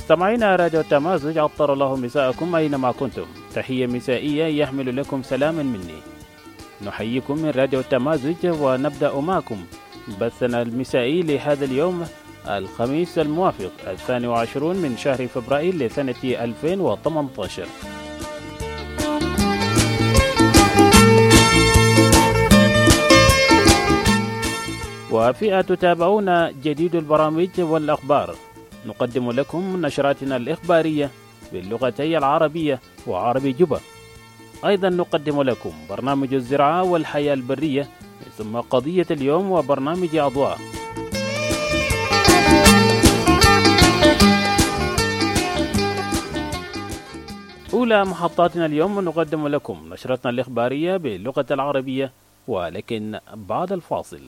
مستمعينا راديو التمازج، عطر الله مساءكم أينما كنتم. تحية مسائية يحمل لكم سلاما مني. نحييكم من راديو التمازج ونبدأ معكم بثنا المسائي لهذا اليوم الخميس الموافق 22 من شهر فبراير لسنة 2018. وفئة تتابعون جديد البرامج والأخبار. نقدم لكم نشراتنا الإخبارية باللغتي العربية وعربي جوبا. أيضا نقدم لكم برنامج الزراعة والحياة البرية، ثم قضية اليوم وبرنامج أضواء. أولى محطاتنا اليوم نقدم لكم نشرتنا الإخبارية باللغة العربية، ولكن بعد الفاصل.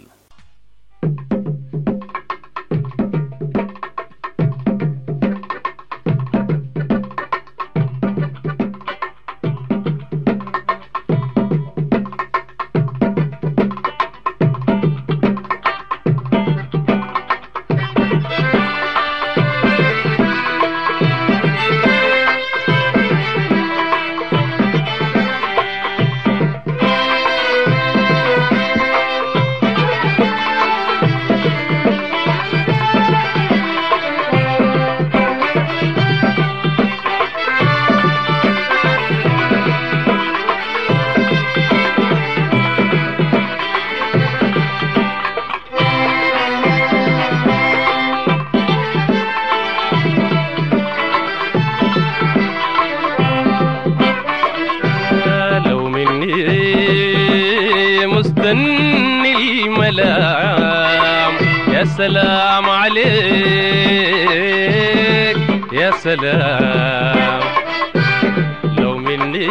سلام عليك يا سلام، لو مني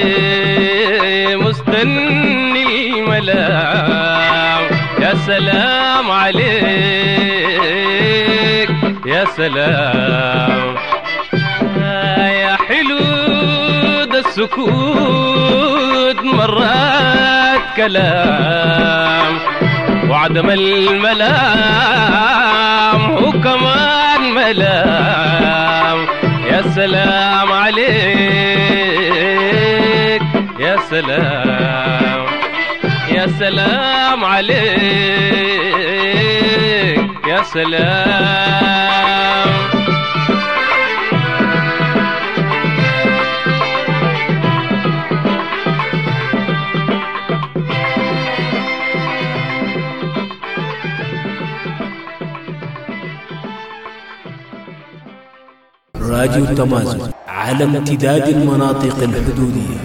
مستني ملام. يا سلام عليك يا سلام، يا حلو ده السكوت مرات كلام، وعدم الملام وكمان ملام. يا سلام عليك يا سلام، يا سلام عليك يا سلام. راديو التمازج على امتداد المناطق الحدودية.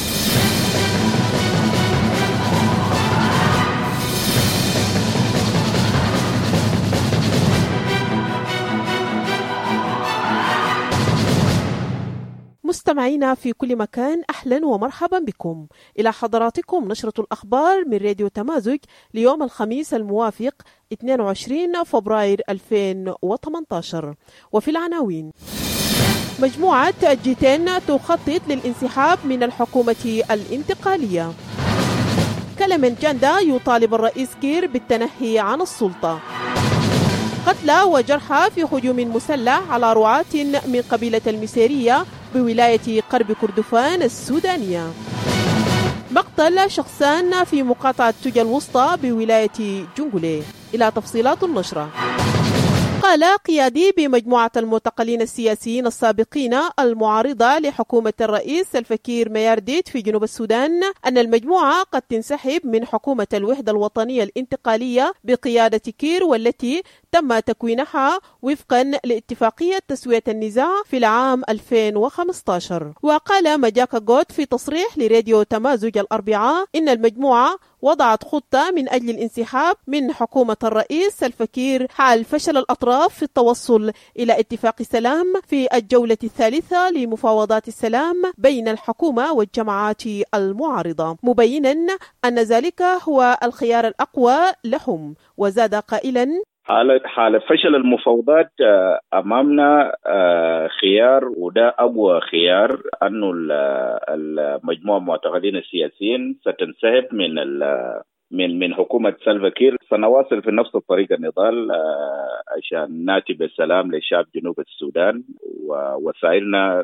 مستمعينا في كل مكان، أهلا ومرحبا بكم إلى حضراتكم نشرة الأخبار من راديو تمازج ليوم الخميس الموافق 22 فبراير 2018. وفي العناوين: مجموعة جيتين تخطط للانسحاب من الحكومة الانتقالية. كلمنجاندا يطالب الرئيس كير بالتنهي عن السلطة. قتلى وجرحى في هجوم مسلح على رعاة من قبيلة المسيرية بولاية قرب كردفان السودانية. مقتل شخصان في مقاطعة توجا الوسطى بولاية جنجولي. إلى تفصيلات النشرة. قال قيادي بمجموعة المعتقلين السياسيين السابقين المعارضة لحكومة الرئيس سلفا كير ميارديت في جنوب السودان أن المجموعة قد تنسحب من حكومة الوحدة الوطنية الانتقالية بقيادة كير، والتي تم تكوينها وفقا لاتفاقية تسوية النزاع في العام 2015. وقال مجاكا جوت في تصريح لراديو تمازج الأربعاء إن المجموعة وضعت خطة من أجل الانسحاب من حكومة الرئيس سلفا كير حال فشل الأطراف في التوصل إلى اتفاق سلام في الجولة الثالثة لمفاوضات السلام بين الحكومة والجماعات المعارضة، مبينا أن ذلك هو الخيار الأقوى لهم. وزاد قائلا: حال فشل المفاوضات أمامنا خيار، وده أقوى خيار، أنه المجموعة المعتقلين السياسيين ستنسحب من حكومة سلفا كير. سنواصل في نفس الطريق النضال عشان ناتي بالسلام لشعب جنوب السودان، ووسائلنا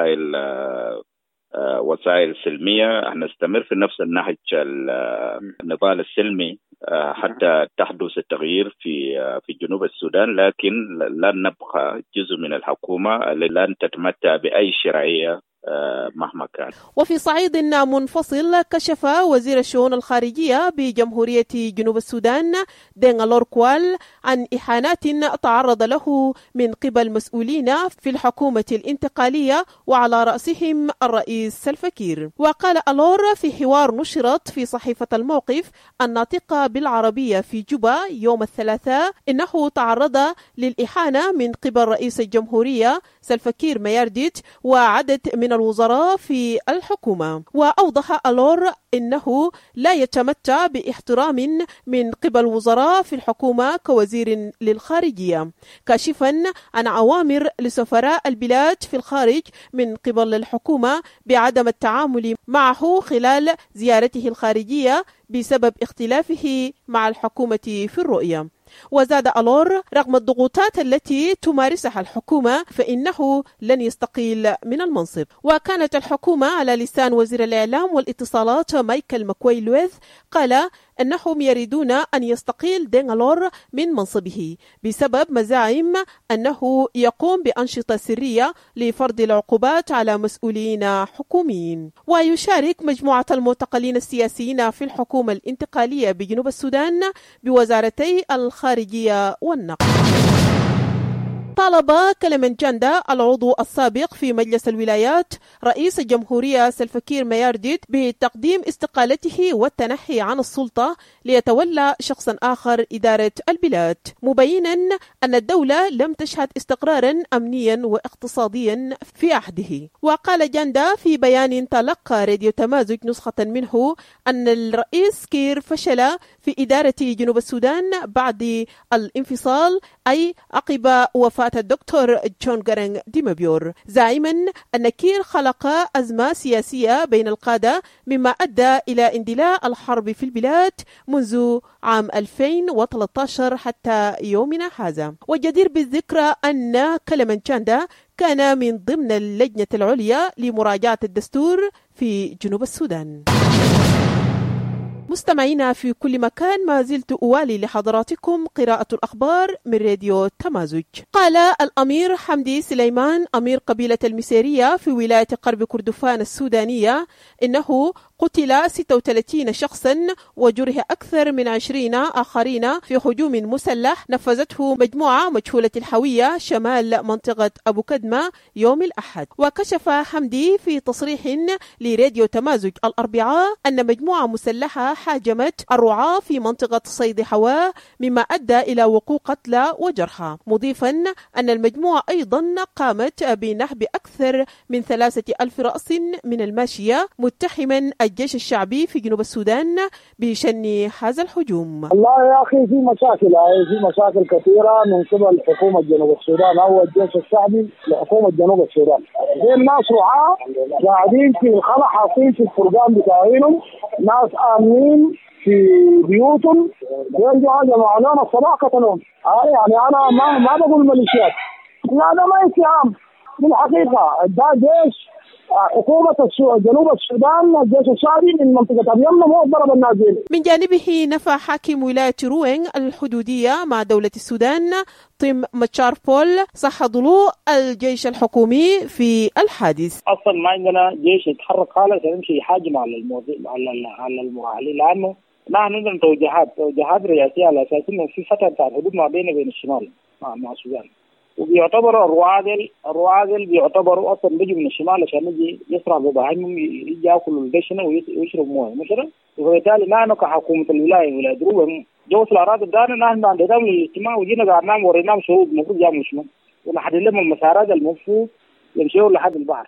وسائل سلمية، نستمر في نفس النهج النضال السلمي حتى تحدث التغيير في جنوب السودان، لكن لن نبقى جزء من الحكومة لن تتمتع بأي شرعية مهما كان. وفي صعيد منفصل، كشف وزير الشؤون الخارجية بجمهورية جنوب السودان دين ألور كوال عن إهانات تعرض له من قبل مسؤولين في الحكومة الانتقالية وعلى رأسهم الرئيس سلفا كير. وقال ألور في حوار نشرت في صحيفة الموقف الناطقة بالعربية في جوبا يوم الثلاثاء إنه تعرض للإهانة من قبل رئيس الجمهورية سلفا كير ميارديت وعدد من الوزراء في الحكومة. وأوضح ألور إنه لا يتمتع باحترام من قبل وزراء في الحكومة كوزير للخارجية، كاشفا عن أوامر لسفراء البلاد في الخارج من قبل الحكومة بعدم التعامل معه خلال زيارته الخارجية بسبب اختلافه مع الحكومة في الرؤية. وزاد ألور رغم الضغوطات التي تمارسها الحكومة فإنه لن يستقيل من المنصب. وكانت الحكومة على لسان وزير الإعلام والاتصالات مايكل ماكوي لويث قال أنهم يريدون أن يستقيل دين ألور من منصبه بسبب مزاعم أنه يقوم بأنشطة سرية لفرض العقوبات على مسؤولين حكوميين. ويشارك مجموعة المعتقلين السياسيين في الحكومة الانتقالية بجنوب السودان بوزارتي الخارجية والنقل. طالب كلمن جاندا العضو السابق في مجلس الولايات رئيس الجمهورية سلفا كير ميارديت بتقديم استقالته والتنحي عن السلطة ليتولى شخص آخر إدارة البلاد، مبينا أن الدولة لم تشهد استقرارا أمنيا واقتصاديا في عهده. وقال جاندا في بيان تلقى راديو تمازج نسخة منه أن الرئيس كير فشل في إدارة جنوب السودان بعد الانفصال، أي عقب وفاة الدكتور جون غارنغ ديمبيور، زاعما أن كير خلق أزمة سياسية بين القادة مما أدى إلى اندلاع الحرب في البلاد منذ عام 2013 حتى يومنا هذا. وجدير بالذكر أن كلمن جاندا كان من ضمن اللجنة العليا لمراجعة الدستور في جنوب السودان. مستمعينا في كل مكان، ما زلت أوالي لحضراتكم قراءة الأخبار من راديو تمازج. قال الأمير حمدي سليمان أمير قبيلة المسيرية في ولاية غرب كردفان السودانية إنه قتل 36 شخصا وجرح أكثر من 20 آخرين في هجوم مسلح نفذته مجموعة مجهولة الهوية شمال منطقة أبو كدمة يوم الأحد. وكشف حمدي في تصريح لراديو تمازج الأربعاء أن مجموعة مسلحة حاجمت الرعاة في منطقة صيد حواء مما أدى إلى وقوع قتلى وجرحى، مضيفا أن المجموعة أيضا قامت بنهب أكثر من 3000 رأس من الماشية، متهما الجيش الشعبي في جنوب السودان بشن هذا الهجوم. والله يا أخي في مشاكل كثيرة من قبل حكومة جنوب السودان أو الجيش الشعبي لحكومة جنوب السودان. دي الناس رعاة قاعدين في الخلا حاطين في الفرقان بتاعينهم، ناس آمنين في بيوتهم يرجعوا جماعة لنا الصباح قتلهم. يعني أنا ما بقول ميليشيات، هذا ما اتهام بالحقيقة. ده جيش حكومة جنوب السودان، الجيش الشعبي من منطقة اليمن هو ضرب النازل. من جانبه نفى حاكم ولاية روينغ الحدودية مع دولة السودان طيم ماتشار بول صح ضلوع الجيش الحكومي في الحادث. أصلا ما عندنا جيش يتحرك خالص يمشي يحاجم على المراحلين، لأنه نحن عندنا توجيهات رئاسية على أساس إنه في فترة بتاع الحدود ما بين الشمال مع السودان، وبيعتبروا الرعاة بيعتبروا اصلا بيجوا من الشمال عشان يجي يسرع بضاعتهم، يجي ياكلوا الدشنه ويشربوا مويه مثلا. وبالتالي نحن كحكومه ولايه دروب جو في الاراضي بتاعنا، نحن عندنا الاجتماع وجينا قعدنا وريناهم شروط المفروض يعملوا شنو، ونحدد لهم المسارات المفروض يمشوا لحد البحر.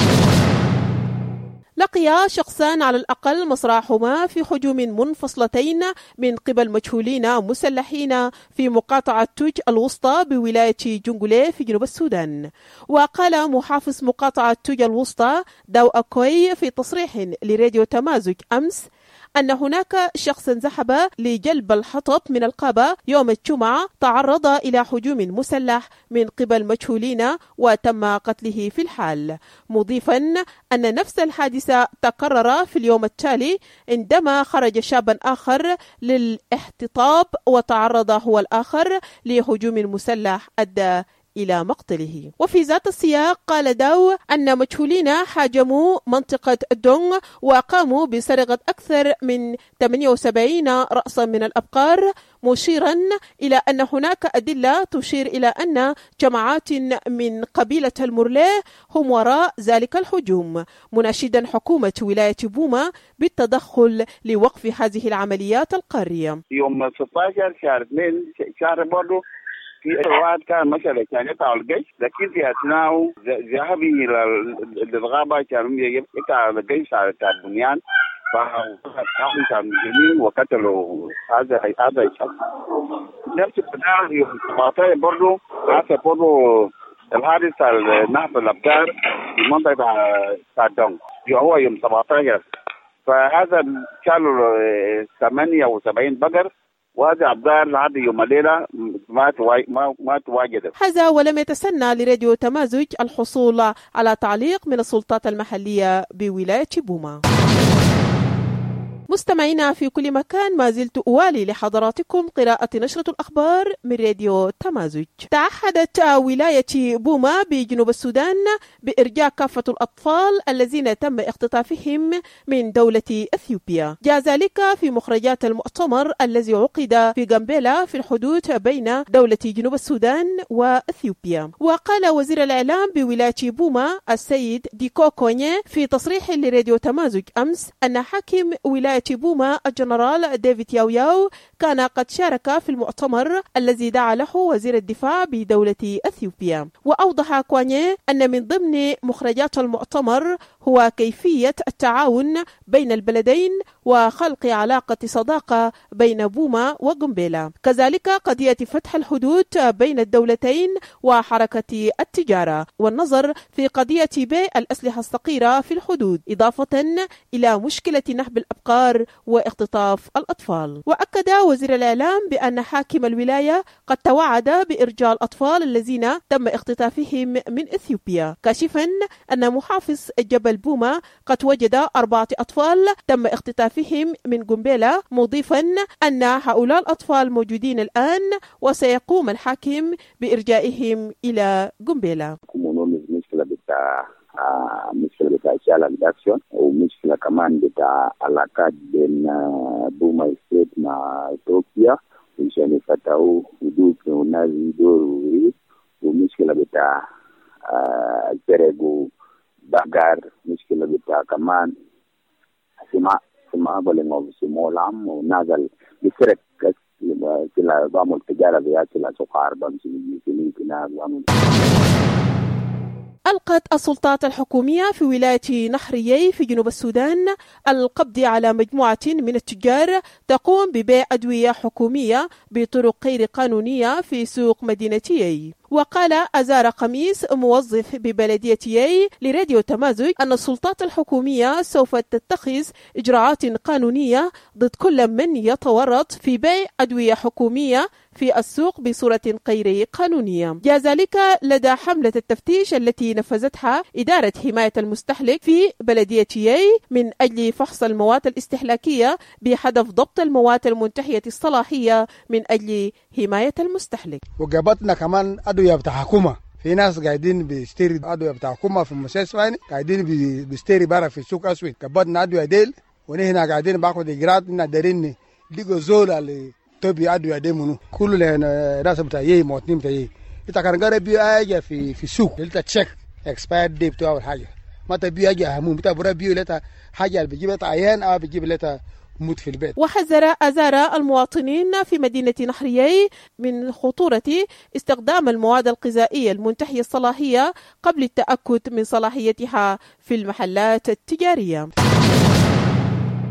لقي شخصان على الأقل مصراعهما في هجوم منفصلتين من قبل مجهولين مسلحين في مقاطعة توج الوسطى بولاية جنجولي في جنوب السودان. وقال محافظ مقاطعة توج الوسطى داو أكوي في تصريح لراديو تمازج أمس أن هناك شخص ذهب لجلب الحطب من الغابة يوم الجمعة تعرض إلى هجوم مسلح من قبل مجهولين وتم قتله في الحال، مضيفا أن نفس الحادثة تكرر في اليوم التالي عندما خرج شاب آخر للاحتطاب وتعرض هو الآخر لهجوم مسلح أدى إلى مقتله. وفي ذات السياق قال داو أن مجهولين حاجموا منطقة دونغ وقاموا بسرقة أكثر من 78 رأسا من الأبقار، مشيرا إلى أن هناك أدلة تشير إلى أن جماعات من قبيلة المورليه هم وراء ذلك الهجوم، مناشدا حكومة ولاية بوما بالتدخل لوقف هذه العمليات القارية. يوم 16 شهر 2 شهر برضو في واحد كان مثلا كان يقع الجيش، لكن في أثناء ذهابه إلى الغابة كانوا يقع الجيش على البنيان، فقاموا كانوا مجرمين وقتلوا هذا الشخص. نفس القضاء يوم 17 برضو حصل برضو الحادث نهب الأبقار في منطقة دونغ، هو يوم 17، فهذا شالوا 78 بقر، وهذا أبقار لحد يوم الليلة ما تواجد. هذا ولم يتسنى لراديو تمازج الحصول على تعليق من السلطات المحلية بولاية بوما. مستمعينا في كل مكان، ما زلت أوالي لحضراتكم قراءة نشرة الأخبار من راديو تمازج. تعهدت ولاية بوما بجنوب السودان بإرجاع كافة الأطفال الذين تم اختطافهم من دولة أثيوبيا، جاء ذلك في مخرجات المؤتمر الذي عقد في غامبيلا في الحدود بين دولة جنوب السودان وأثيوبيا. وقال وزير الإعلام بولاية بوما السيد ديكو كونيه في تصريح لراديو تمازج أمس أن حاكم ولاية بوما الجنرال ديفيد ياو كان قد شارك في المؤتمر الذي دعا له وزير الدفاع بدولة أثيوبيا. وأوضح كوانيه أن من ضمن مخرجات المؤتمر هو كيفية التعاون بين البلدين وخلق علاقة صداقة بين بوما وغامبيلا، كذلك قضية فتح الحدود بين الدولتين وحركة التجارة، والنظر في قضية بيع الأسلحة الثقيلة في الحدود، إضافة إلى مشكلة نهب الأبقار واختطاف الأطفال. وأكد وزير الإعلام بأن حاكم الولاية قد توعد بإرجاع الأطفال الذين تم اختطافهم من إثيوبيا، كاشفا أن محافظ جبل بوما قد وجد 4 أطفال تم اختطافهم من غامبيلا، مضيفا أن هؤلاء الأطفال موجودين الآن وسيقوم الحاكم بإرجائهم إلى غامبيلا. مشكلة بتاع challenge action ومشكلة كمان بتاع علاقات بين بوما ستيت مع إثيوبيا عشان يفتحوا حدود وناس يدوروا، ومشكلة بتاع السرقة بقر، مشكلة بتاع كمان سماع بلغوا سمولام ونازل بسرق كلا بعمل تجارة بيا كلا سكر بمشي كنا بعمل. ألقت السلطات الحكومية في ولاية نحريي في جنوب السودان القبض على مجموعة من التجار تقوم ببيع أدوية حكومية بطرق غير قانونية في سوق مدينة يي. وقال أزار قميص موظف ببلدية يي لراديو تمازج أن السلطات الحكومية سوف تتخذ إجراءات قانونية ضد كل من يتورط في بيع أدوية حكومية في السوق بصورة غير قانونية. جاء ذلك لدى حملة التفتيش التي نفذتها إدارة حماية المستهلك في بلدية يي من أجل فحص المواد الاستهلاكية بهدف ضبط المواد المنتهية الصلاحية من أجل حماية المستهلك. وجابتنا كمان أدوية بتاع حكومة، في ناس قاعدين بيشتري أدوية بتاع حكومة في المستشفى، قاعدين بيشتري برا في السوق أسود. جابتنا أدوية ديل ونحن قاعدين باخد إجراءات دارين ليجو زولا اللي تبي أدوية دي منو كل الناس بتاع يي موتنين بتاع يي إذا كان قارب بيو أجا في السوق لتا تشيك expired date بتاع أول حاجة، ما تبي أجا هموم بتاع برا بيو لتا حاجة اللي بيجيب لتا عيان أو بيجيب لتا موت في البيت. وحذر أزار المواطنين في مدينة نحريي من خطورة استخدام المواد الغذائية المنتهية الصلاحية قبل التأكد من صلاحيتها في المحلات التجارية.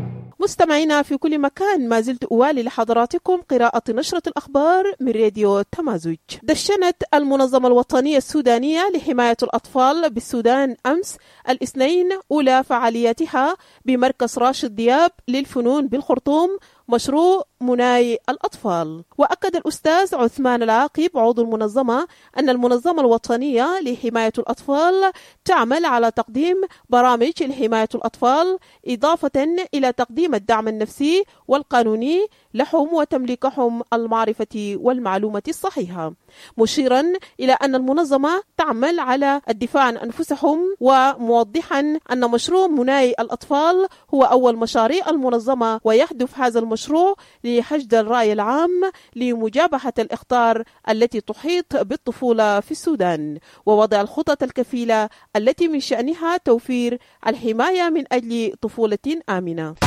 مستمعينا في كل مكان، ما زلت أوالي لحضراتكم قراءة نشرة الأخبار من راديو تمازج. دشنت المنظمة الوطنية السودانية لحماية الأطفال بالسودان أمس الاثنين أولى فعالياتها بمركز راشد دياب للفنون بالخرطوم مشروع مناي الأطفال. وأكد الأستاذ عثمان العاقب عضو المنظمة أن المنظمة الوطنية لحماية الأطفال تعمل على تقديم برامج لحماية الأطفال إضافة إلى تقديم الدعم النفسي والقانوني لهم وتمليكهم المعرفة والمعلومة الصحيحة، مشيرا إلى أن المنظمة تعمل على الدفاع عن أنفسهم، وموضحا أن مشروع مناي الأطفال هو أول مشاريع المنظمة، ويهدف هذا المشروع لحشد الرأي العام لمجابهة الإخطار التي تحيط بالطفولة في السودان، ووضع الخطط الكفيلة التي من شأنها توفير الحماية من أجل طفولة آمنة.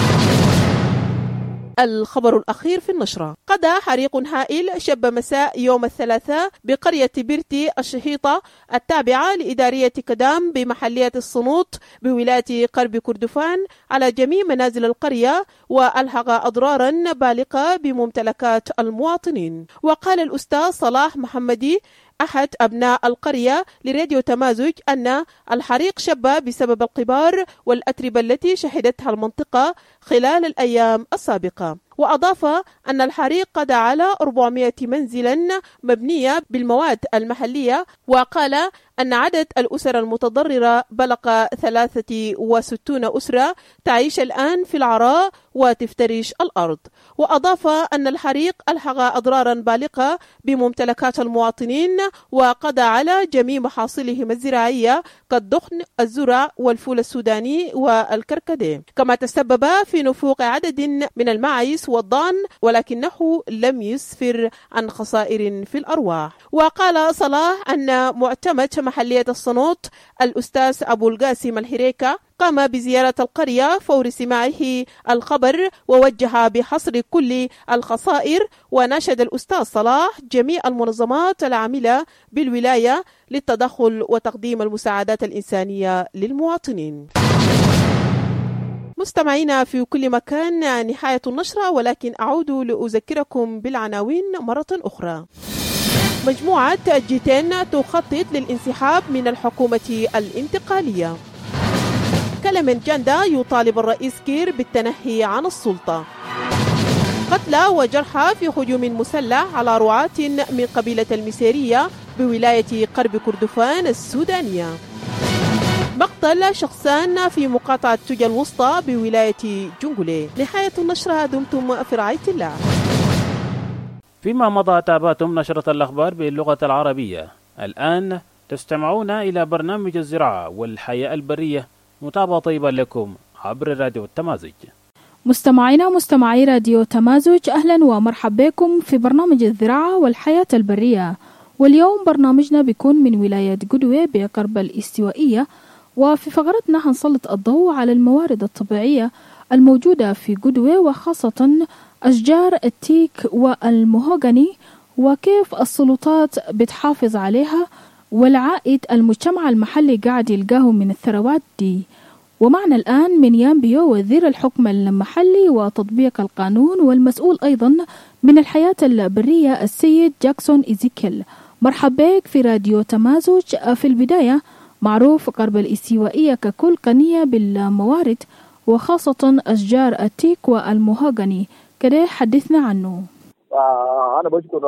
الخبر الأخير في النشرة: قضى حريق هائل شب مساء يوم الثلاثاء بقرية بيرتي الشهيطة التابعة لإدارية كدام بمحلية الصنوط بولاية قرب كردفان على جميع منازل القرية، وألحق أضرارا بالغة بممتلكات المواطنين. وقال الأستاذ صلاح محمدي أحد أبناء القرية لراديو تمازج أن الحريق شب بسبب القبار والأتربة التي شهدتها المنطقة خلال الأيام السابقة. وأضاف أن الحريق قضى على 400 منزلا مبنية بالمواد المحلية، وقال أن عدد الأسر المتضررة بلغ 63 أسرة تعيش الآن في العراء وتفترش الأرض. وأضاف أن الحريق ألحق أضرارا بالغة بممتلكات المواطنين، وقضى على جميع محاصيلهم الزراعية كالدخن، الزرع والفول السوداني والكركديه، كما تسبب في نفوق عدد من المعايس والضان، ولكنه لم يسفر عن خسائر في الأرواح. وقال صلاح أن معتمد محلية الصنوط الأستاذ أبو القاسم الهريكة قام بزيارة القرية فور سماعه الخبر، ووجه بحصر كل الخسائر، وناشد الأستاذ صلاح جميع المنظمات العاملة بالولاية للتدخل وتقديم المساعدات الإنسانية للمواطنين. مستمعينا في كل مكان، نهاية النشرة، ولكن أعود لأذكركم بالعناوين مرة أخرى. مجموعة جيتين تخطط للانسحاب من الحكومة الانتقالية. كلمنجاندا يطالب الرئيس كير بالتنحي عن السلطة. قتلى وجرحى في هجوم مسلح على رعاة من قبيلة المسيرية بولاية قرب كردفان السودانية. مقتل شخصان في مقاطعة توجا الوسطى بولاية جنجولي. نهاية النشرة، دمتم في رعاية الله. فيما مضى تابعتم نشرة الأخبار باللغة العربية. الآن تستمعون إلى برنامج الزراعة والحياة البرية. متابعة طيبة لكم عبر راديو التمازج. مستمعي راديو تمازج، أهلا ومرحبا بكم في برنامج الزراعة والحياة البرية. واليوم برنامجنا بيكون من ولاية قدوة بقرب الاستوائية، وفي فقرتنا هنسلط الضوء على الموارد الطبيعية الموجودة في قدوة، وخاصة أشجار التيك والمهوغني، وكيف السلطات بتحافظ عليها، والعائد المجتمع المحلي قاعد يلقاه من الثروات دي. ومعنا الآن من يامبيو وزير الحكم المحلي وتطبيق القانون والمسؤول أيضا من الحياة البرية السيد جاكسون إيزيكيل. مرحبا بك في راديو تمازج. في البداية، معروف قرب الاستوائية ككل غنية بالموارد، وخاصة أشجار التيك والمهوغني، كده حدثنا عنه. أنا بشكر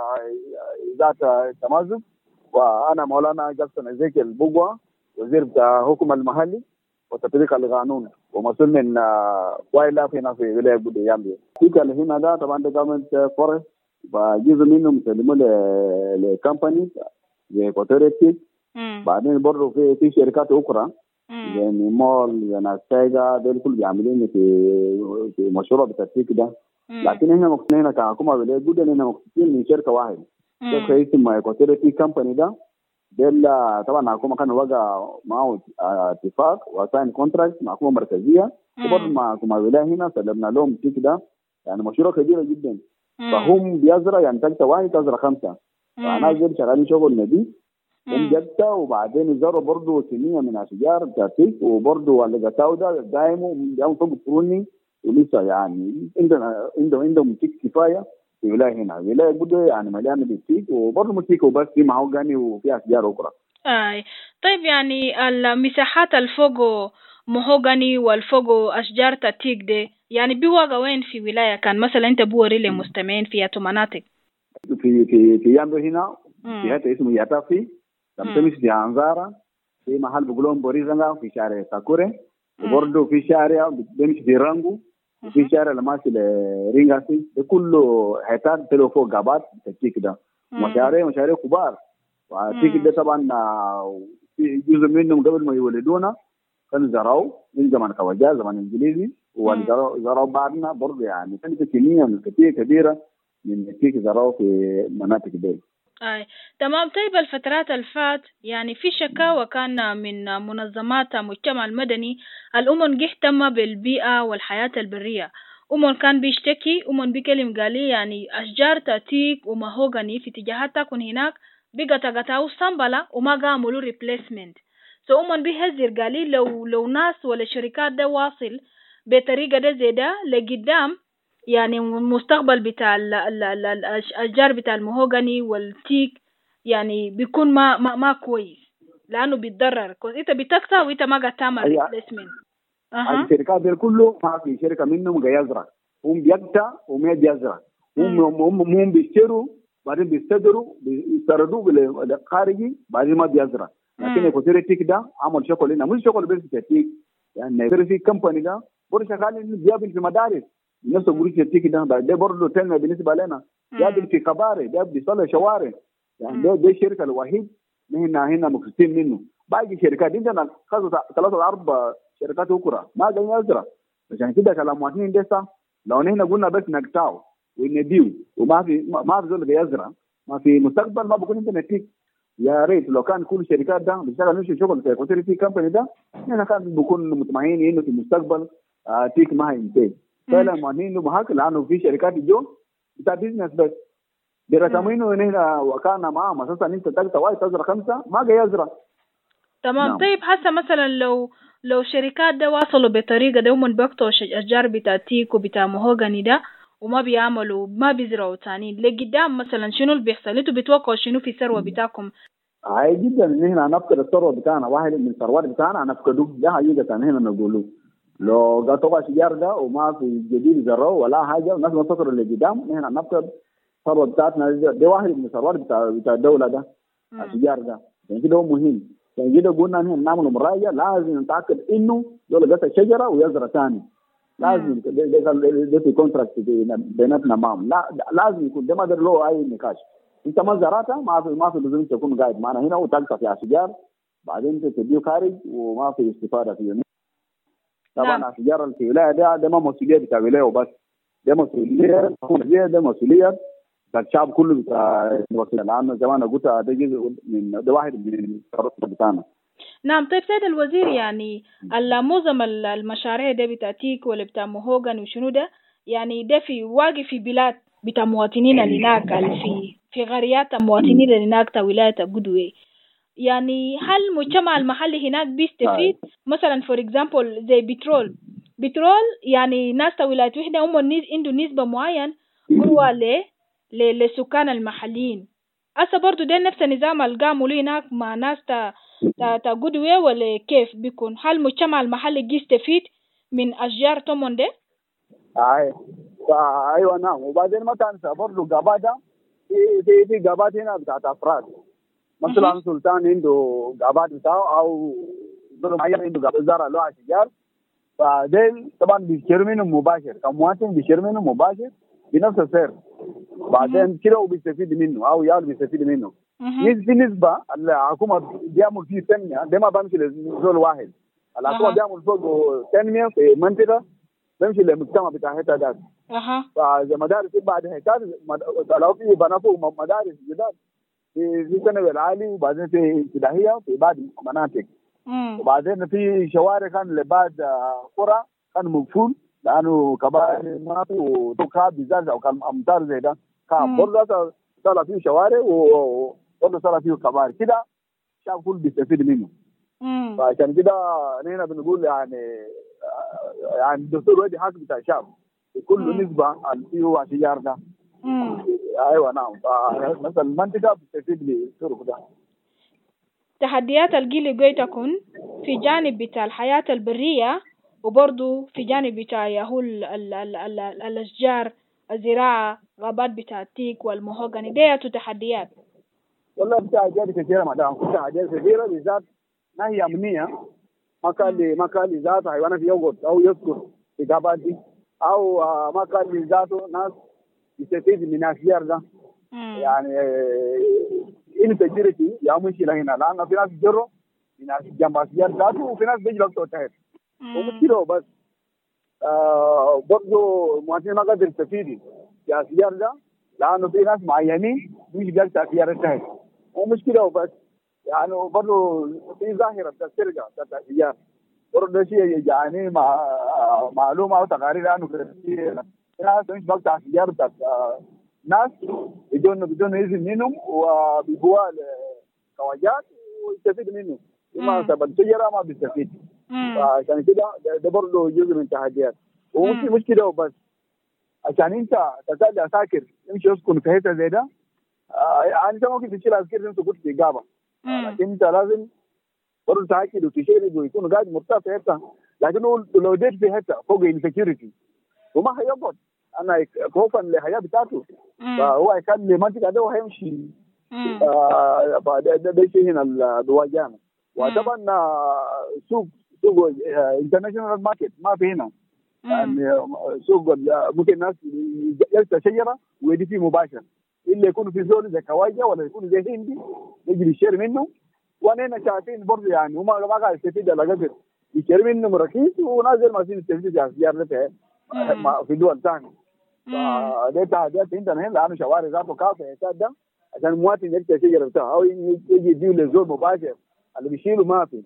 إذاعة تمازج، وأنا مولانا جاكسون إيزيكيل بوغوا، وزير الحكم المحلي وتطبيق القانون، ومسؤول من وايلد لايف هنا في ولاية قدوة يامبيو. التيك اللي هنا ده طبعا ده جوفرمنت فورست، فجزء منه مسلمه لكمباني زي كوتوريتي. بعدين برضه في شركات أخرى زي مول زي ناستيجا، دول كل بيعملين في مشروع بتاع التيك ده. لكن احنا مقصودين هنا كحكومة ولاية قدوة اننا مقصودين من شركة واحدة. ده اسمه كوتوريتي كمباني ده. دول طبعا الحكومة كان وقع معه اتفاق وساين كونتراكت مع حكومة مركزية، وبرضه مع حكومة ولاية هنا سلمنا لهم التيك ده. يعني مشروع كبير جدا. فهم بيزرع يعني تلقى واحد تزرع 5. فأنا زي شغالين شغل نبيل هم جبتها، وبعدين يزرعوا برضه كمية من الأشجار بتاعتك، وبرضه اللي جتاو ده دايمو فوق الفروني ولسه يعني عندهم تيك كفايه في ولايه هنا. ولايه بده يعني مليانه بالتيك، وبرضه مش تيك وبس، في مهوجاني وفي اشجار اخرى. طيب يعني المساحات الفوق مهوجاني والفوق اشجار التيك دي يعني بيوقع وين في ولايه كان مثلا انت بوري للمستمعين فيها مناطق؟ في يامبو هنا في حته اسمه ياتافي، تمشي في انزارا، في محل بقولون بوريزنغا في شارع ساكوري، وبرضه في شارع بيمشي في رانجو، في شارع لماشي لرينغاسي، ده كله حيتات تلو فوق غابات التيك ده. مشاريع كبار. والتيك ده طبعا في جزء منهم قبل ما يولدونا كانوا زرعوا من زمان كوجات زمان انجليزي، وزرعوا بعدنا برضه يعني كانت كميه كثير كبيره من التيك زرعوا في مناطق دي. تمام. طيب الفترات الفات يعني في شكاوى كان من منظمات المجتمع المدني الأمم اهتم بالبيئة والحياة البرية. كان بيشتكي بيكلم قال لي يعني أشجار تيك ومهوغاني في اتجاهات تكون هناك بقى تقطعوا سنبلة وما قاموا له ريبليسمنت. بيهزر قال لي لو ناس ولا شركات ده واصل بطريقة ده زي ده لقدام يعني المستقبل بتاع الأشجار بتاع المهوغاني والتيك يعني بيكون ما كويس، لأنه بيتضرر انت بتقطع وانت ما قاعد تعمل ريبليسمنت. الشركات دي كله ما في شركه منهم قاعد يزرع، هم بيقطع وما بيزرع، هم بيشتروا بعدين بيستردوا بالخارجي بعدين ما بيزرع. لكن يكون التيك ده عمل شغل هنا، مش شغل بس التيك يعني في كمباني ده برضه شغال جاب في مدارس نفس قريش التيك ده برضه تلنا بالنسبه لنا جاب في كباري، جاب بيصلي شوارع يعني ده الشركه الوحيد هنا مكسوتين منه. باقي شركات عندنا 3-4 شركات اخرى ما قاعدين يزرع. عشان كده كلام مواطنين ده لو نحن قلنا بس نقطعه ونبيعه وما في زول يزرع، ما في مستقبل ما بكون عندنا تيك. يا ريت لو كان كل الشركات ده بتشتغل نفس الشغل في كوتري كمباني ده احنا كان بنكون مطمئنين انه في المستقبل تيك ما هينتهي. فعلا معنين انه محاكل لانه في شركات جو بتاع بيزنس بس بيرسمينه هنا وكان معاهم اساسا انت تقطع واحد تزرع 5 ما جاي يزرع. تمام. طيب حتى مثلا لو شركات ده واصلوا بطريقه ده هم بيقطعوا اشجار بتاع تيك وبتاع مهوغاني ده وما بيعملوا ما بيزرعوا تاني لقدام مثلا شنو اللي بيحصل؟ انتوا بتوقعوا شنو في الثروه بتاعكم؟ عادي جدا ان احنا نفقد الثروه بتاعنا، واحد من الثروات بتاعنا نفقده، ده حقيقه هنا نقوله لو قطعوا اشجار ده وما في جديد زرعوا ولا حاجه والناس ما تفكروا اللي قدام احنا نفقد الثروه بتاعتنا. ده واحد من الثروات بتاع الدوله ده الاشجار ده، يعني كده هو مهم. يعني كده قلنا احنا نعمل مراجعه لازم نتاكد انه دول قطع شجره ويزرع ثاني، لازم ده في كونتراكت بيناتنا معهم، لا لازم يكون ده ما له اي نقاش. انت ما زرعتها ما في لزوم تكون قاعد معنا هنا وتقطع في اشجار بعدين تديه خارج وما في استفاده فيه. طبعا اشجار اللي في ولايه ده ما مسؤوليه بتاع ولايه وبس، ده مسؤوليه بتاع الشعب كله بتاع الوكيل. لانه زي ما انا قلت ده جزء من ده واحد من القرارات بتاعنا. نعم. طيب سيد الوزير يعني معظم المشاريع ده بتاع تيك ولا بتاع مهوغان وشنو ده يعني ده في واقع في بلاد بتاع مواطنين اللي هناك في قريات المواطنين اللي هناك تا ولاية قدوة. يعني هل المجتمع المحلي هناك بيستفيد مثلا فور اكزامبل زي بترول يعني ناس تا ولاية وحدة هم عنده نسبة معين جوا للسكان المحليين. أسا برضو ده نفس النظام اللي قاموا له هناك مع ناس تا قدوة ولا كيف بيكون؟ هل المجتمع المحلي يستفيد من أشجار تومون ده؟ ايوه نعم. وبعدين ما تنسى برضه غابات في غابات هنا بتاعت افراد، مثلا سلطان عنده غابات بتاعه او ضرب معين عنده غابات زرع له اشجار، فديل طبعا بيشتري منه مباشر كمواطن، بيشتري منه مباشر بنفس السعر، بعدين كده هو بيستفيد منه او يال بيستفيد منه. في نسبه الحكومه بيعمل فيه تنميه، ده ما بمشي لزول واحد، الحكومه بيعمل فوق تنميه في منطقه بمشي للمجتمع بتاع حته ده. فزي مدارس بعد هيكات لو في بنى فوق مدارس جداد في ثانوي العالي وبعدين في ابتدائيه في بعض مناطق، وبعدين في شوارع كان لبعض قرى كان مقفول لانه كبار ما في وتوكا بزاز او كان امطار زي ده كان برضه طلع فيه شوارع وبرضه طلع فيه كبار كده الشعب كله بيستفيد منه. فعشان كده هنا بنقول يعني يعني الدكتور ودي حق بتاع الشعب كل نسبه فيه اشجار ده. ايوه نعم. مثلا المنطقه بتستفيد بالطرق ده. تحديات الجيل جاي تكون في جانب بتاع الحياة البرية وبرضو في جانب بتاع يهو الأشجار، الزراعة، غابات بتاع التيك والمهوغني، دي تحديات. والله تحديات كثيرة مدام، تحديات كثيرة بالذات ما هي أمنية. ما كان لي ذاته حيوانات يوجد أو يسكر في غابات دي، أو ما كان لي ذاته ناس يستفيد من الأشجار ده. يعني insecurity يا مشكلة هنا، لأن في ناس يجروا في ناس جنب أشجار ذاته وفي ناس بيجي لقطة تحت. ومشكلة بس برضه مواطنين ما قادر يستفيدوا في أشجار ده، لأنه في ناس معينين مش قادر أشجار تحت. ومشكلة بس يعني برضه في ظاهرة بتاع السرقة بتاع الأشجار. برضه شيء يعني معلومة أو تقارير عنه في ناس مش بقطع أشجار بتاع ناس بدون إذن منهم وبيبيعوها لخواجات ويستفيد منه. ما سبب الشجرة ما بيستفيد. عشان كده ده برضه جزء من التحديات. ومش مشكلة بس عشان أنت تسأل عساكر يمشي يسكن في حتة زي ده، يعني أنت ممكن تشيل عسكري أنت قلت في غابة، لكن أنت لازم برضه تأكد وتشيل ويكون قاعد مرتاح في حتة. لكن لو ديت في حتة فوق السكيورتي وما هيقعد، أنا خوفا للحياة بتاعته، فهو يخلي منطقة ده وهيمشي. ده شيء هنا الواجهنا. وطبعا سوق انترناشونال ماركت ما في هنا. يعني سوق ممكن الناس يلقى شجره ويدي فيه مباشر، الا يكون في زول زي كواجه ولا يكون زي هندي يجي يشتري منه. وانا هنا شايفين برضه يعني هم ما قاعد يستفيد على قدر يشتري منه رخيص، ونازل ما يستفيد على السيارة في دول ثانيه. فده تحديات عندنا هنا، لانه شوارع ذاته كافيه ده عشان المواطن يلقى شجره بتاعه او يجي يديه للزول مباشر. اللي بيشيله ما في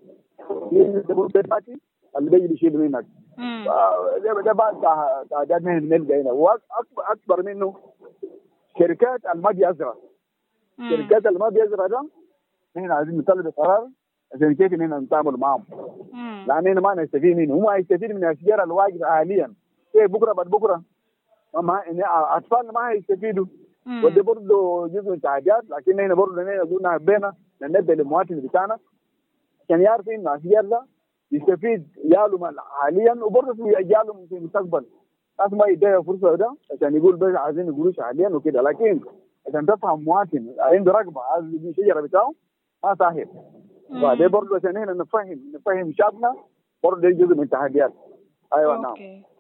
اللي بيجي بيشيله منك. ده بعد تعداد من نلقى هنا. واكبر منه شركات الماء الازرق. شركات الماء الازرق ده نحن عايزين نطلب قرار عشان كيف نحن نتعامل معهم، لان هنا ما نستفيد منه. هم يستفيد من الاشجار الواجبه حاليا. بكره بعد بكره اطفالنا ما هيستفيدوا. وده برضه جزء من التحديات. لكن هنا برضه قلنا بينا ننبه للمواطن بتاعنا عشان يعرف انه الاشجار ده يستفيد عيالهم حاليا وبرضه في عيالهم في المستقبل. ناس ما يديها فرصه ده عشان يقول بس عايزين قروش حاليا وكده، لكن عشان تفهم مواطن عنده رغبه عايز يجي الشجره بتاعه ما سهل. فده برضه عشان هنا نفهم شعبنا برضه ده جزء من التحديات. ايوه نعم.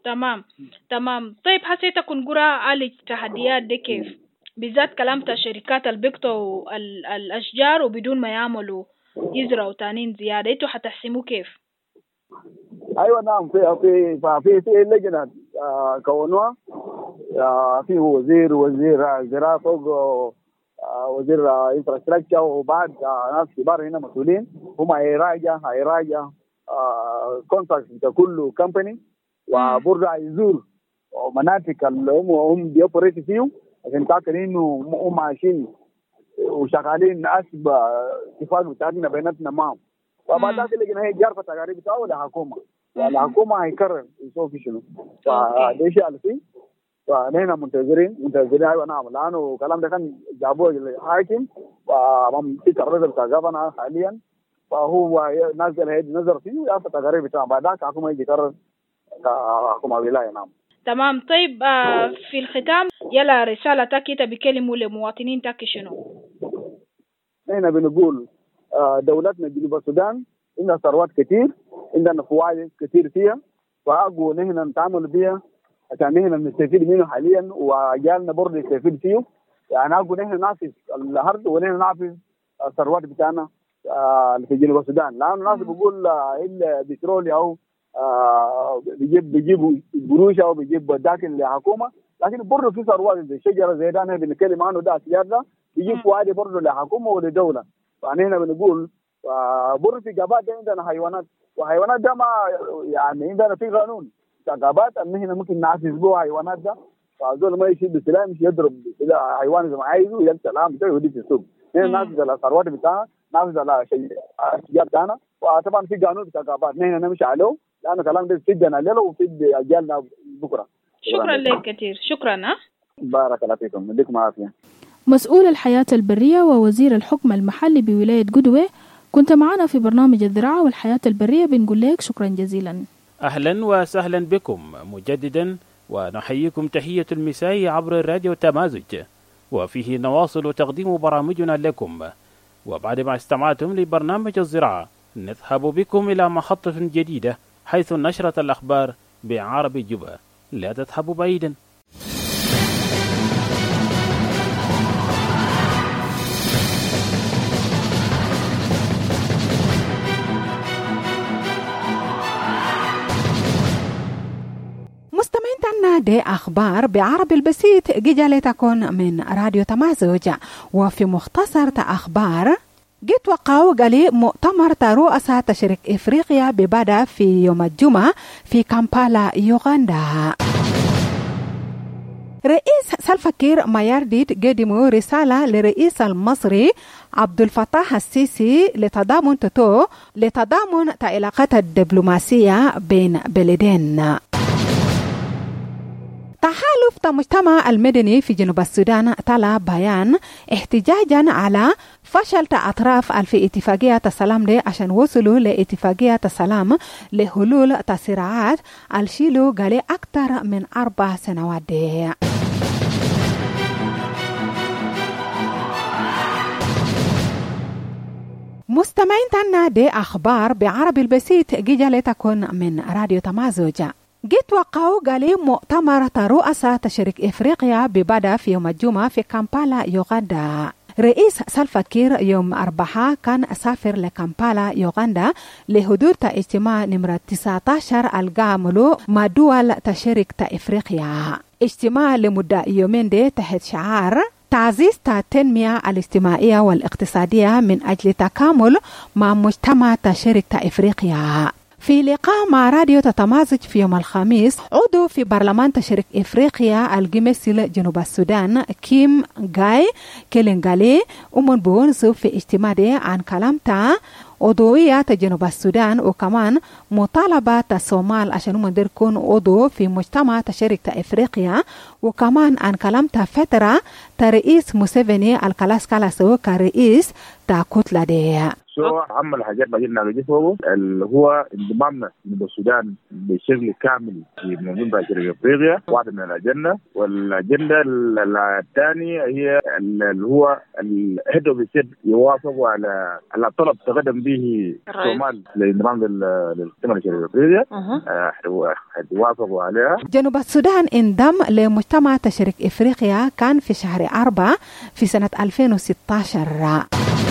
تمام. طيب حسيت كن قرا على التحديات دي كيف بالذات كلامت الشركات اللي بيقطعوا الاشجار وبدون ما يعملوا يزرعوا تانين زياده، انتوا حتحسموا كيف؟ ايوه نعم. في لجنه كونوها، في وزير زراعه فوق وزير انفراستراكشر وبعد ناس كبار هنا مسؤولين. هم هيراجع كونتراكت بتاع كل كمباني، وبرضه هيزور مناطق اللي هم بيوبريتوا فيهم عشان يتاكد انه هم عايشين وشغالين حسب اتفاق بتاعتنا بيناتنا معهم. فبعد ذلك اللجنه هي جارفه تقارير بتاعه للحكومه، والحكومه هيقرر يسوي في شنو. فده شيء اللي فيه. فنحن منتظرين. ايوه نعم، لانه الكلام ده كان جابوه للحاكم وفي قرار بتاع جابنا حاليا، فهو نزل فيه ويعرف التقارير بتاعه. بعد ذلك الحكومه يجي يقرر كحكومه ولايه. نعم. تمام. طيب في الختام يلا رسالة تاكي بكلمة لمواطنين تاكي شنو؟ نحن بنقول دولتنا جنوب السودان عندها ثروات كثير، عندنا فوائد كثير فيها، فأقول نحن نتعامل بها عشان نحن نستفيد منه حاليا وأجيالنا برضه يستفيد فيه. يعني أقول نحن نافذ الأرض ونحن نافذ الثروات بتاعنا في جنوب السودان، لأن الناس بيقول إلا بترول أو بيجيبوا قروش او بيجيب داخل للحكومه، لكن برضه في ثروات زي شجره زي ده احنا بنتكلم عنه، ده الاشجار ده بيجيب فوائد برضه للحكومه وللدوله. فاحنا بنقول برضه في غابات عندنا حيوانات، وحيوانات ده ما يعني عندنا في قانون بتاع غابات ان احنا ممكن نعزز به حيوانات ده، فهذول ما يشيل بالسلاح مش يضرب حيوان زي ما عايزه ويلقى السلام بتاعه يوديه في السوق. احنا نعزز على الثروات بتاعنا، نعزز على الاشجار بتاعنا، وطبعا في قانون بتاع غابات نحن نمشي عليه لأن كلام ده سجن الليلة وفي أجيالنا بكرة. شكرا لك كثير. شكرا. بارك الله فيكم. يديكم عافية. مسؤول الحياة البرية ووزير الحكم المحلي بولاية قدوة، كنت معنا في برنامج الزراعة والحياة البرية، بنقول لك شكرا جزيلا. أهلا وسهلا بكم مجددا، ونحييكم تحية المساء عبر الراديو تمازج، وفيه نواصل تقديم برامجنا لكم. وبعد ما استمعتم لبرنامج الزراعة نذهب بكم إلى محطة جديدة حيث نشرة الأخبار بعربي جبهة. لا تذهبوا بعيدا. مستمعين دي أخبار بعربي البسيط جيجالي تكون من راديو تمازج. وفي مختصر أخبار جيت وقعوا قالي مؤتمر رؤساء تشريك إفريقيا ببدأ في يوم الجمعة في كامبالا يوغندا. رئيس سلفا كير مايارديت قدموا رسالة لرئيس المصري عبد الفتاح السيسي لتضامن علاقات الدبلوماسية بين بلدين. تحالف المجتمع المدني في جنوب السودان طلع بيان احتجاجا على فشل أطراف في اتفاقية السلام دي عشان وصلوا لاتفاقية السلام لحلول الصراعات الشيلو قالي أكثر من 4 سنوات دي. مستمعين تنا دي أخبار بعربي البسيط جيجالي تكون من راديو تمازج. جيت وقعوا قالي مؤتمر رؤساء تشريك إفريقيا ببدأ في يوم الجمعة في كامبالا يوغندا. رئيس سلفا كير يوم 4 كان سافر لكامبالا يوغندا لحضور اجتماع نمرة 19 القاملو مع دول تشريك إفريقيا. اجتماع لمدة يومين دي تحت شعار تعزيز التنمية الاجتماعية والاقتصادية من أجل تكامل مع مجتمع تشريك إفريقيا. في لقاء مع راديو تتمازج في يوم الخميس، عضو في برلمان تشريك إفريقيا الجميسيل جنوب السودان كيم غاي كيلينغالي ومن بونسو في اجتماع عن كلامتا عضوية جنوب السودان وكمان مطالبة الصومال عشان مندير كون عضو في مجتمع تشريك إفريقيا، وكمان عن كلامتا فترة رئيس موسيفيني الكلاسكالاسو كرئيس كتلة دي. أهم الحاجات اللي نجيبه اللي هو انضمامنا جنوب السودان بشكل كامل في منظومة تشريك إفريقيا، واحدة من الأجندة. والأجندة الثانية هي اللي هو الهدف بيصير يوافقوا على طلب تقدم به الصومال لانضمام للمجتمع تشريك إفريقيا، يوافقوا عليها. جنوب السودان انضم لمجتمع تشريك إفريقيا كان في شهر 4 في سنة 2016.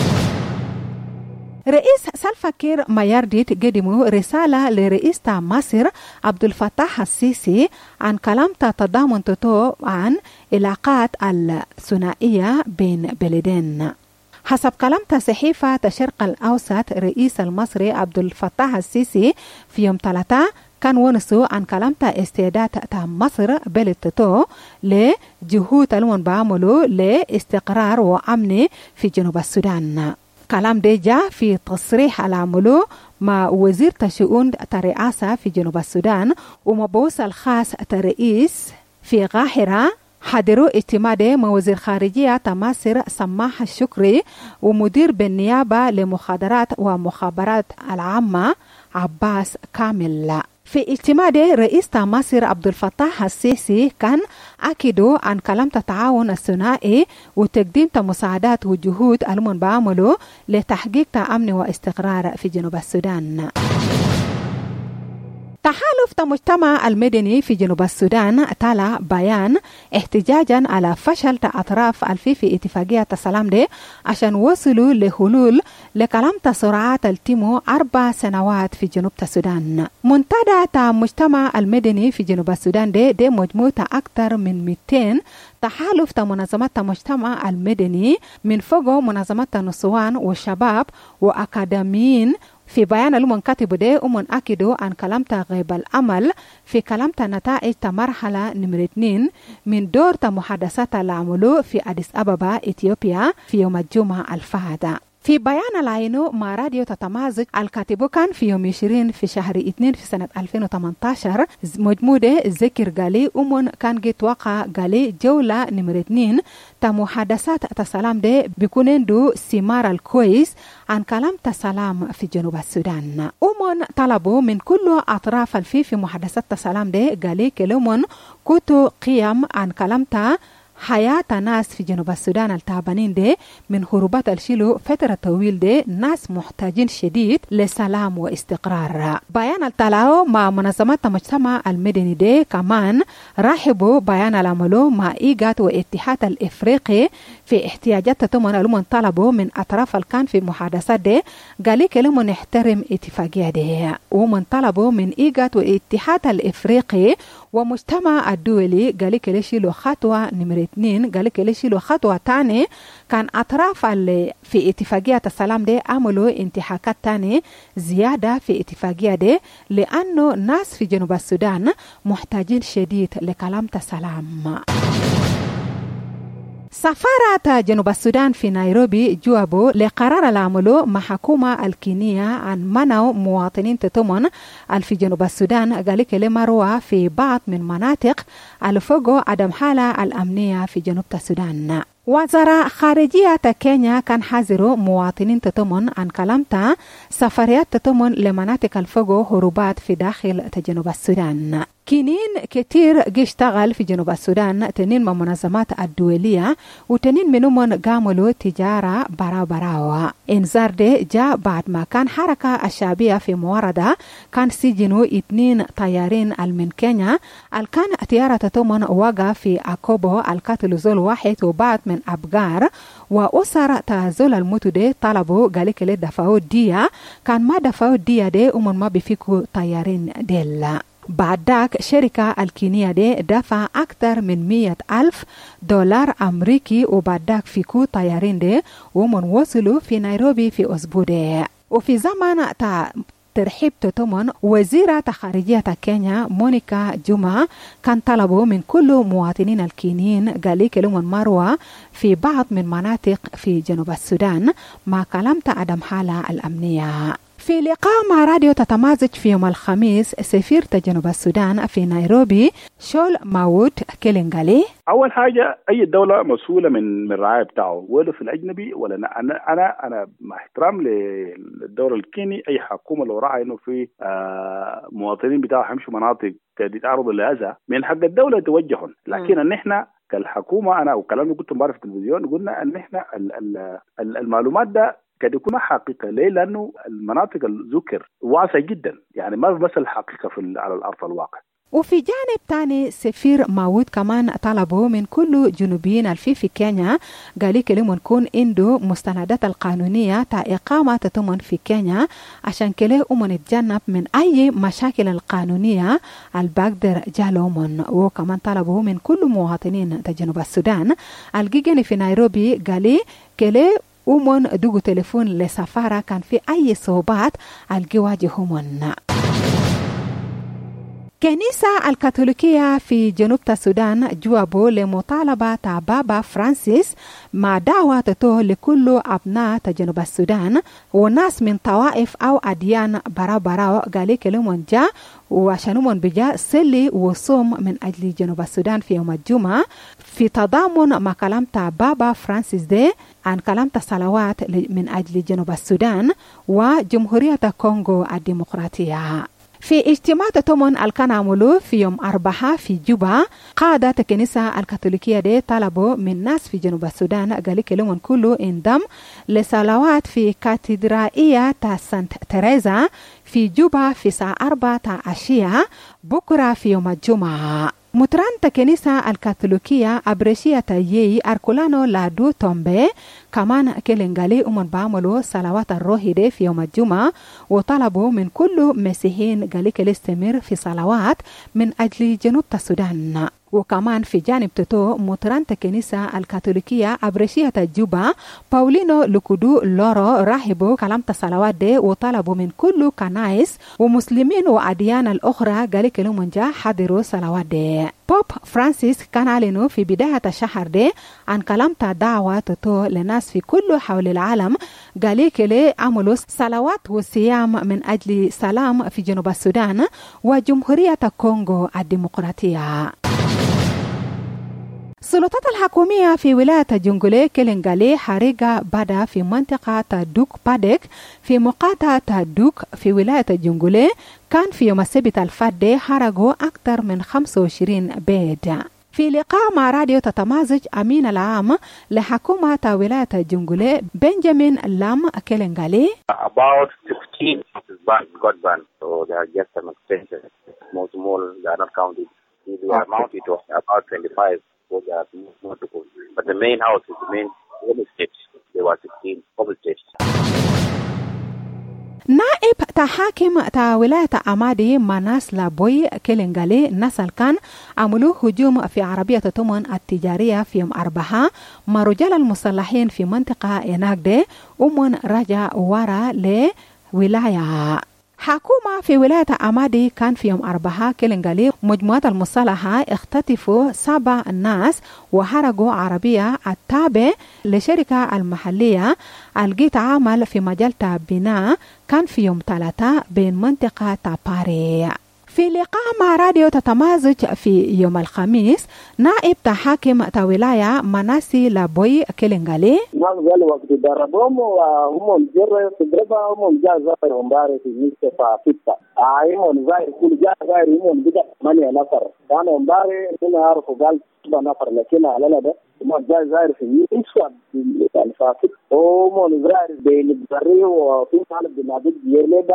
رئيس سلفا كير مايارديت قدموا رسالة لرئيس مصر عبد الفتاح السيسي عن كلام تضامن عن علاقات الثنائية بين بلدين. حسب كلام صحيفة الشرق الأوسط، رئيس المصري عبد الفتاح السيسي في يوم 3 كان ونسوا عن كلام استعداد مصر بلد لجهود المنبعملو لاستقرار وأمن في جنوب السودان. كلام ده جاء في تصريح العملو مع وزير الشؤون الرئاسة في جنوب السودان ومبعوث الخاص الرئيس في قاهرة. حضروا اجتماع مع وزير خارجية مصر سماح الشكري ومدير بالنيابة لمخابرات ومخابرات العامة عباس كامل. في اجتماع رئيس مصر عبد الفتاح السيسي كان أكدوا عن كلام التعاون الثنائي وتقديم مساعدات وجهود المنبعملو لتحقيق أمن واستقرار في جنوب السودان. تحالف المجتمع المدني في جنوب السودان طلع بيان احتجاجا على فشل أطراف في اتفاقية السلام دي عشان وصلوا لحلول لكلام تصرعات التيمو 4 سنوات في جنوب السودان. منتدى المجتمع المدني في جنوب السودان دي مجموعة أكثر من 200 تحالف منظمات المجتمع المدني من فوق منظمات النسوان والشباب وأكاديميين. في بيان المنكتب ده أكدوا عن كلام غيب الأمل في كلام نتائج مرحلة نمرة 2 من دور محادثات العملو في أديس أبابا إثيوبيا في يوم الجمعة الفائتة. في بيان العينو مع راديو تتمازج الكاتب كان في يوم 20 في شهر 2 في سنة 2018 مجمودة ذكر قالي كان جيت وقع قالي جولة نمرة 2 محادثات تسلام ده بيكونين دو سمار الكويس عن كلام تسلام في جنوب السودان. طلبوا من كل أطراف في محادثات تسلام ده قالي كلمون كتو قيام عن كلام حياة ناس في جنوب السودان التعبانين دي من هروبات الشيلو فترة طويل دي ناس محتاجين شديد لسلام واستقرار. بيان التلاو مع منظمات المجتمع المدني دي كمان رحبوا بيان العملو مع إيجاد واتحاد الإفريقي في احتياجات تتمن لمن طلبوا من أطراف الكان في محادثات دي قالي كلمون نحترم اتفاقية دي ومن طلبوا من إيجاد واتحاد الإفريقي ومجتمع الدولي قالي كليشيلو خطوة نمرة 2 قالي كليشيلو خطوة تاني كان أطراف اللي في اتفاقية السلام دي عملوا انتحاكات تاني زيادة في اتفاقية دي لأنه ناس في جنوب السودان محتاجين شديد لكلام السلام. سفارة جنوب السودان في نيروبي جوابوا لقرار العملو مع حكومة الكينية عن منع مواطنين تتمن في جنوب السودان قالك لمروة في بعض من مناطق الفوق عدم حالة الأمنية في جنوب السودان. وزارة خارجية كينيا كان حذروا مواطنين تتمن عن كلامتا سفريات تتمن لمناطق الفوق هروبات في داخل جنوب السودان. كينين كتير اشتغل في جنوب السودان تنين من منظمات الدولية وتنين منهم قاملوا تجارة براوا. انذار دي جاء بعد ما كان حركة الشعبية في موردة كان سجنوا 2 طيارين من كينيا الكان تيارة تتمن وقع في أكوبو القتل زول واحد وبعض من أبقار وأسر تزول الموت دي طلبوا قالك لي دفعوا دية كان ما دفعوا دية دي ما بيفيكوا طيارين ديل. بعد ذاك شركة الكينية دي دفع أكثر من $100,000 أمريكي وبعد ذاك فيكو طيارين دي ومن وصلوا في نيروبي في أسبوع دي. وفي زمن ترحيب تتمن وزيرة خارجية كينيا مونيكا جوما كان طلبوا من كل مواطنين الكينيين قالي كلمون مروة في بعض من مناطق في جنوب السودان مع كلامة عدم حالة الأمنية. في لقاء مع راديو تتمازج في يوم الخميس سفير جنوب السودان في نيروبي شول ماوود كيلينغالي اول حاجه اي دوله مسؤوله من الرعايه بتاعه ولا في الاجنبي ولا انا مع احترام للدوله الكيني اي حكومه لو راعي انه في مواطنين بتاعها يمشوا مناطق تتعرض للاذى من حق الدوله توجههم لكن ان احنا كالحكومه انا وكلام اللي قلت امبارح في التلفزيون قلنا ان احنا المعلومات ده قد يكون حقيقة ليه لأنه المناطق الذكر واسعة جدا يعني ما بس الحقيقة على الأرض الواقع. وفي جانب تاني سفير ماوود كمان طلبوا من كل جنوبيين الفي كينيا قالي كلمون كون عنده مستندات القانونية تا إقامة تتمن في كينيا عشان كله نتجنب من أي مشاكل القانونية البقدر جالومن. وكمان طلبوا من كل مواطنين جنوب السودان الجيجن في نيروبي قالي كله ومن دوغو تليفون لسفارة كان في أي صعوبات الجواجهمون. كنيسة الكاثوليكية في جنوب السودان جوابوا لمطالبة بابا فرانسيس مع دعوة لكل أبناء جنوب السودان وناس من طوائف أو أديان برا قالي كلمون جا وشانومون بجا سلي وصوم من أجل جنوب السودان في يوم الجمعة في تضامن مع كلامة بابا فرانسيس دي عن كلامة صلوات من أجل جنوب السودان وجمهورية كونغو الديمقراطية. في اجتماع تتمن الكان عملوه في يوم 4 في جوبا قادة الكنيسة الكاثوليكية دي طلبوا من ناس في جنوب السودان قالي كلهم كله انضم لصلوات في كاتدرائية سانت تريزا في جوبا في الساعة 4 عشية بكرة في يوم الجمعة. متران كنيسة الكاثوليكية أبرشية يي أركولانو لادو تومبي كمان كيلينغالي بعملوا صلوات الروحي دي في يوم الجمعة وطلبوا من كل مسيحيين قالي كيستمر في صلوات من أجل جنوب السودان. وكمان في جانب توتو مطران الكنيسة الكاثوليكية أبرشية جوبا باولينو لوكودو لورو راهبوا كلام الصلوات دي وطلبوا من كل كنائس ومسلمين وأديان الأخرى قال لهم جا حضروا صلوات دي. بوب فرانسيس كان علنوا في بداية الشهر دي عن كلام دعوة توتو لناس في كل حول العالم قال لي عملوا صلوات وصيام من أجل سلام في جنوب السودان وجمهورية الكونغو الديمقراطية. السلطات الحكومية في ولاية جنجولي كيلينغالي حريقة بدأ في منطقة دوك بادك في مقاطعة دوك في ولاية جنجولي. كان في يوم السبت الفات حرقوا أكثر من 25 بيت. في لقاء مع راديو تتمازج أمين العام لحكومة ولاية جنجولي بنجامين لام كيلينغالي about 16 got banned, so they are just an extension. Small, they are not counted. The amount it was about 25. They are multiple. But the main house is the main public stage. There were 16 public stages. نائب تحاكم ولاية أمادي مناس لابوي كيلينغالي نسل كان عملوا هجوم في عربية تمن التجارية في يوم 4 مع رجال المسلحين في منطقة إناكدي ومن رجع ورا لولاية حكومة في ولاية أمادي. كان في يوم 4 كيلينغالي مجموعة المصالحة اختطفوا 7 ناس وحرقوا عربية التابع لشركة المحلية التي تعمل في مجال بناء. كان في يوم 3 بين منطقة تاباري. في لقاء مع راديو تتمازج في يوم الخميس نائب تحاكم ولاية مناسي لابوي كيلينغالي ناس قالوا وقت ضربهم وهم جروا في ضربة هم جاء زائر ومبارك في مستشفى فتة هم زائر كل جاء زائر هم بدأ 8 نفر كانوا مبارك هم يعرفوا قال 7 نفر لكن على ده هم جاء زائر في مستشفى الفاتت هم زائر بين البري وفي حالة بنادق يلدا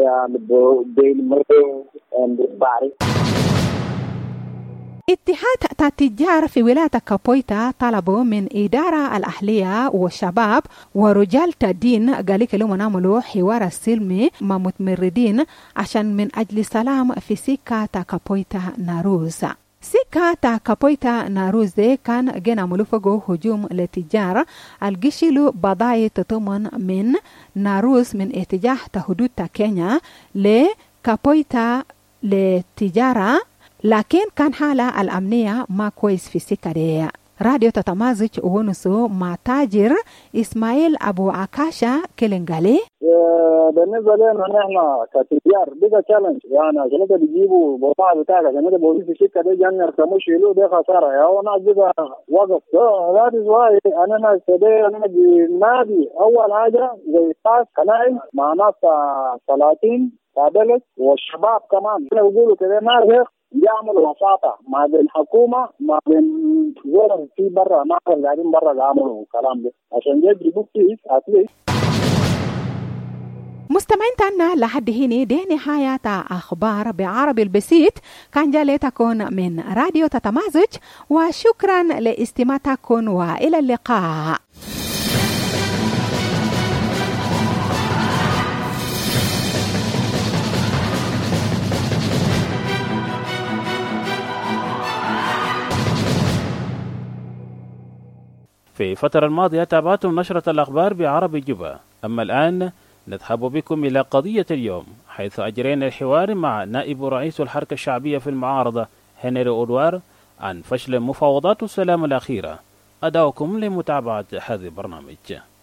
اتحاد التجار في ولاية كابويتا طلبوا من إدارة الأهلية والشباب ورجال الدين قال لهم نعملوا حوار سلمي مع متمردين عشان من أجل سلام في سكة كابويتا ناروز. سكة كابويتا ناروز دي كان جينا ملوفقو هجوم لتجارة الجيشلو بضايع تطمن من ناروز من اتجاه حدود كينيا لكابويتا لتجارة لكن كان حالة الأمنية ما كويس في السكة دي. راديو تتمازج ونسو مع تاجر إسماعيل أبو عكاشة كيلينغالي. بالنسبة لنا نحن كتجار بيجا تشالنج يعني عشان كده بيجيبوا بطاقة بتاعك عشان كده بقول في الشركة دي جاني يركموا يشيلوا ده خسارة يا هو ناس بيجا وقف that is why أنا ناس كده أنا بالنادي أول حاجة زي تاس كنائم مع ناس سلاطين قابلت والشباب كمان كده بيقولوا كده ناس يعملوا وساطة ما بين الحكومة ما بين زول في برا ناس قاعدين برا يعملوا كلام ده عشان يجيبوا كيس أتليست. مستمعين تانا لحد هنا دي نهاية أخبار بعربي البسيط كان جالتكم من راديو تتمازج وشكرا لاستماعتكم وإلى اللقاء. في الفترة الماضية تابعتم نشرة الأخبار بعربي جوبا. أما الآن نذهب بكم إلى قضية اليوم، حيث أجرينا الحوار مع نائب رئيس الحركة الشعبية في المعارضة هنري أودوار عن فشل مفاوضات السلام الأخيرة. أدعوكم لمتابعة هذا البرنامج.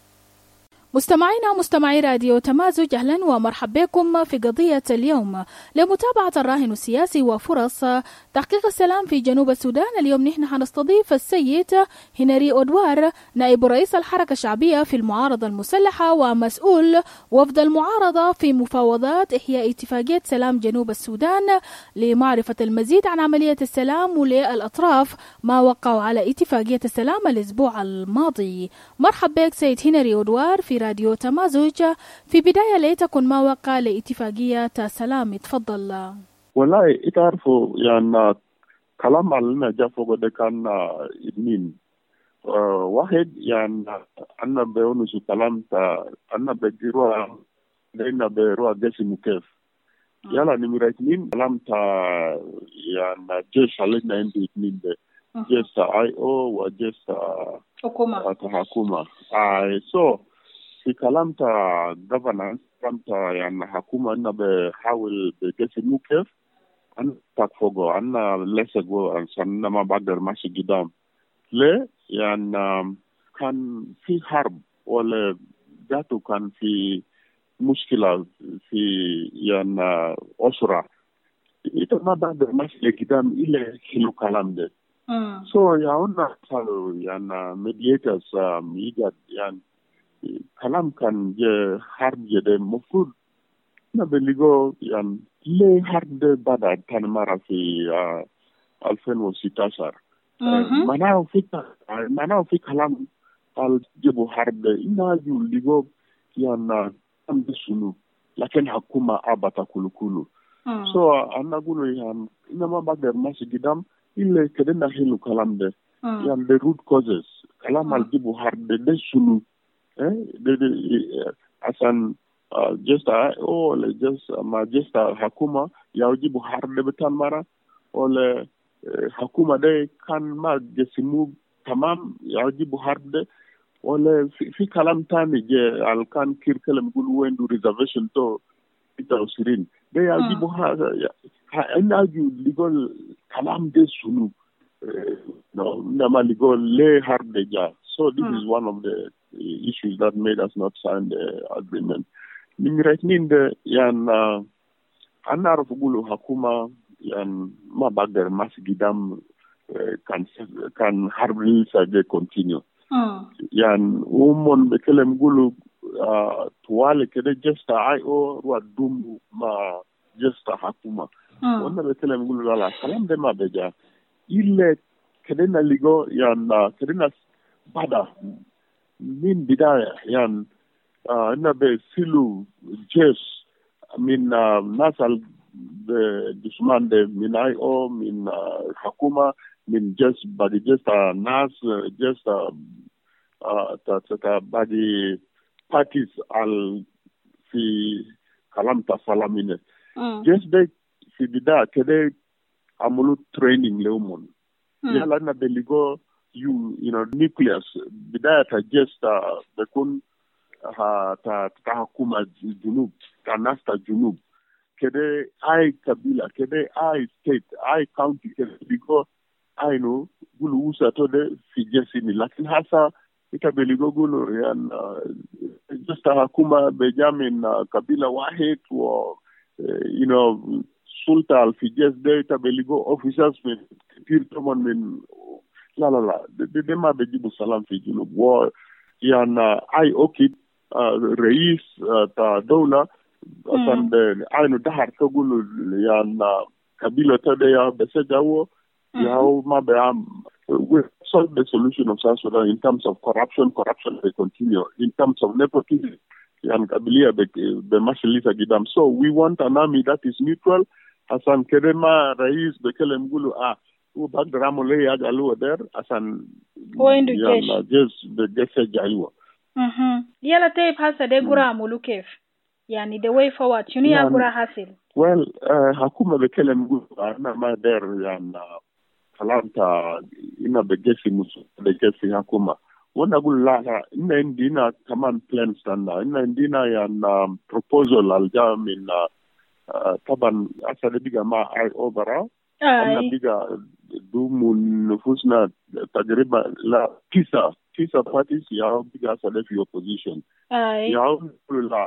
مستمعي راديو تمازج، أهلا ومرحبا بكم في قضية اليوم لمتابعة الراهن السياسي وفرص تحقيق السلام في جنوب السودان. اليوم نحن حنستضيف السيد هنري أودوار نائب رئيس الحركة الشعبية في المعارضة المسلحة ومسؤول وفد المعارضة في مفاوضات إحياء اتفاقية سلام جنوب السودان لمعرفة المزيد عن عملية السلام وللأطراف ما وقعوا على اتفاقية السلام الأسبوع الماضي. مرحبا بك سيد هنري أودوار في راديو تمازج. في بداية ليتكن ما وقع لاتفاقية سلام، تفضل. والله تعرفوا يعني كلام علينا جاء فوق ده كان اثنين، واحد يعني أنا بيونس كلام أنا بجروا لأن بيروا جسم كيف يلا نمرة 2 كلام تا يعني جيش علينا عندي 2 ده جيش اي او وجيش حكومة so في كلام تا governance كلام تا يعني حكومة أنا بحاول بجسمه كيف أنا تكفوجو أنا لسه جو أنا ما بقدر ماشي قدام ليه يعني كان في حرب ولا جاتو كان في مشكلة في يعني أسرة إذا ما بقدر ماشي قدام إلا كيلو كلام ده so يعونا يعني mediators يجد يعني كلام كان حرب جدا مفروض نبلغو يعني ليه حرب ده بدأ كان مرة في 2016 معناه في كلام قال جبوا حرب ده إنها يلغو يعني كم بسنو لكن حكومة أبتا كله so أنا أقول يعني إنما بقدر ماشي قدام إلا كده نحلو كلام ده يعني the root causes كلام الجبوا حرب ده سنو عشان just ولا just ما just حكومة يجيبوا حرب بتاعن مرة ولا حكومة ده كان ما جسمو تمام يجيبوا حرب ده ولا في كلام تاني جاء كان كير كلام يقولوا وين دو reservation تو بتاعوسيرين ده يجيبوا أنا أجي يقول كلام ده سنو نما يقول ليه حرب ده جاء so this is one of the issues that made us not sign the agreement. نمرة 2 ده يعني أنا أعرف أقوله حكومة يعني ما بقدر ماشي قدام كان حرب لسه جاي continue. يعني ومن بكلم يقولوا طوال كده جست IO ودوم ما جست حكومة. وأنا بكلم يقولوا لا الكلام ده ما بيجا إلا كده نلقو يعني كده بعد من بداية يعني أنا بسيلو جيش من ناس الدشمان ده من IO من حكومة من جيش بعد جيش ناس جيش بعد بارتيز في كلام تفلامين جيش ده في بداية كده عملوا تريننج لهم يلا أنا بلغو you know nucleus بداية جيش بكون تحكم الجنوب كناس الجنوب كده أي قبيلة كده أي state أي county كده بيقول أي نو قولوا وساتو ده في جسمي لكن هسا إتبلغوا قولوا يعني جست حكومة بجامين قبيلة واحد و you know سلطة في جس ده إتبلغوا officers من كتير طبعا من لا ده ما بيجيبوا سلام في الجنوب و يعني أي أوكيد رئيس تا دولة عشان عينو دهر تقولوا يعني قبيلة تديا بسجاو ياو ما بيعم we solve the solution of South Sudan in terms of corruption will continue in terms of nepotism يعني قبلية بمشليسة قدام so we want an army that is neutral عشان كده ما رئيس بكلم يقولوا وبقدر أعمل ليه أجعلوه در عشان يعني جيش جايوه يلا طيب هسه ده قرا عملوا كيف يعني the way forward شنو يا قرا حاصل حكومة بكلم يقولوا أنا ما دار يعني كلام تا إنا بجيش بجيش حكومة وانا أقول لا إنا عندنا كمان plans تانا إنا عندنا يعني proposal الجا من طبعا أصلا بيجا مع IO برا أنا بيجا دوم نفوسنا تجربة لا كيسا بارتيز ياو بيجا أصلا في opposition ياو لا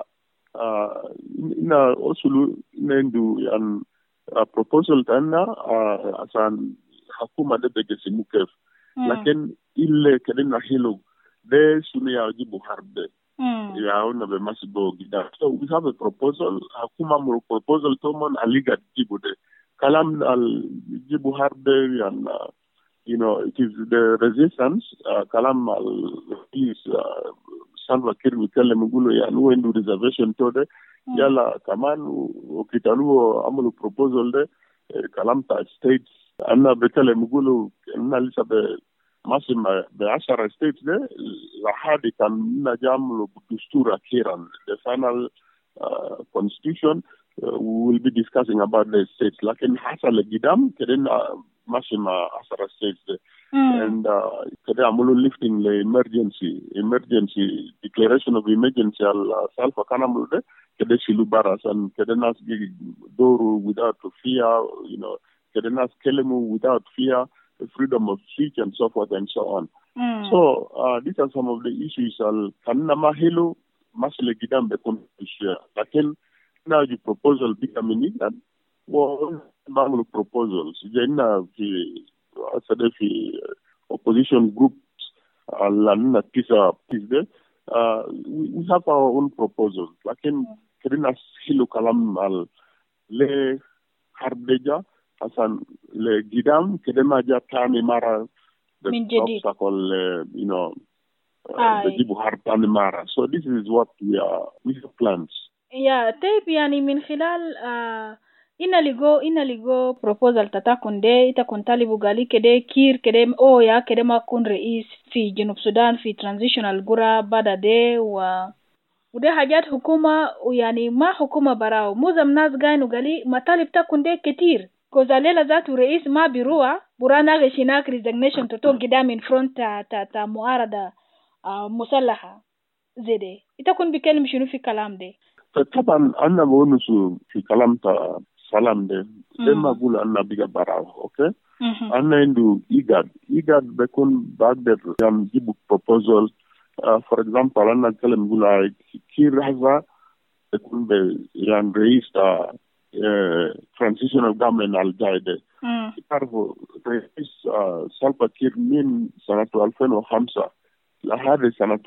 إنا أصلو إنا عندو يعني proposal تانا عشان حكومة ده بيجي مكيف لكن إلا كلنا حلو ده سنة يجيبوا حرب ده ياونا بمسبو جدا so we have a proposal حكومة مرو proposal تومن أليغا تجيبوا ده كلام يجيبوا حرب ده يعني you know it is the resistance كلام is سالفا كير بيتكلم يقولوا يعني هو عنده reservation تو ده يلا كمان وكتالوه عملوا proposal ده كلام تا states أنا بتكلم يقولوا إننا لسه ماشي ب10 ستيتس ده لحد كان نجاملوا بدستور أخيرا the final constitution we will be discussing about the states. لكن حصل قدام كده ماشي مع 10 states and كده عملوا lifting emergency declaration of emergency السالفة كان عملوا ده كده شيلوا برا عشان كده الناس دوروا without fear, كده الناس كلموا without fear, the freedom of speech and so forth and so on. So these are some of the issues كان ما هلو ماشي لقدام بيكون إشياء. لكن ناجي proposal بيكمني وعملوا proposals جينا في opposition groups لأننا تسا ده we have our own proposals. لكن كرينا سهلوا كلام ل حربجة عشان لقدام كده ما جاء تاني مرة من جديد بيجيبوا حرب تاني مرة. So this is what we have plans. طيب يعني من خلال ina ligo proposal tatakun de itakun talibu gali kede kir kede ya kede ma kun rais fi Junub Sudan fi transitional gura bada de وده حاجات حكومة ويعني ما حكومة براو معظم ناس قاينوا قالي مطالب تكون ده كتير كوزاليلا ذاته رئيس ما بيروح برانا غشيناك resignation تتوق قدام من فرونت تا معارضة مسلحة زي ده يتكون بيكلم شنو في كلام ده. طبعا أنا بونس في كلام تا سلام ده ما أقول أنا بيجا براو أوكي. أنا عنده إيجاد بيكون بقدر يعني يجيبوا proposal. For example أنا أتكلم بقول كير هذا يكون يعني رئيس transitional government الجاي ده. تعرفوا رئيس سالفا كير من سنة 2005 لحد سنة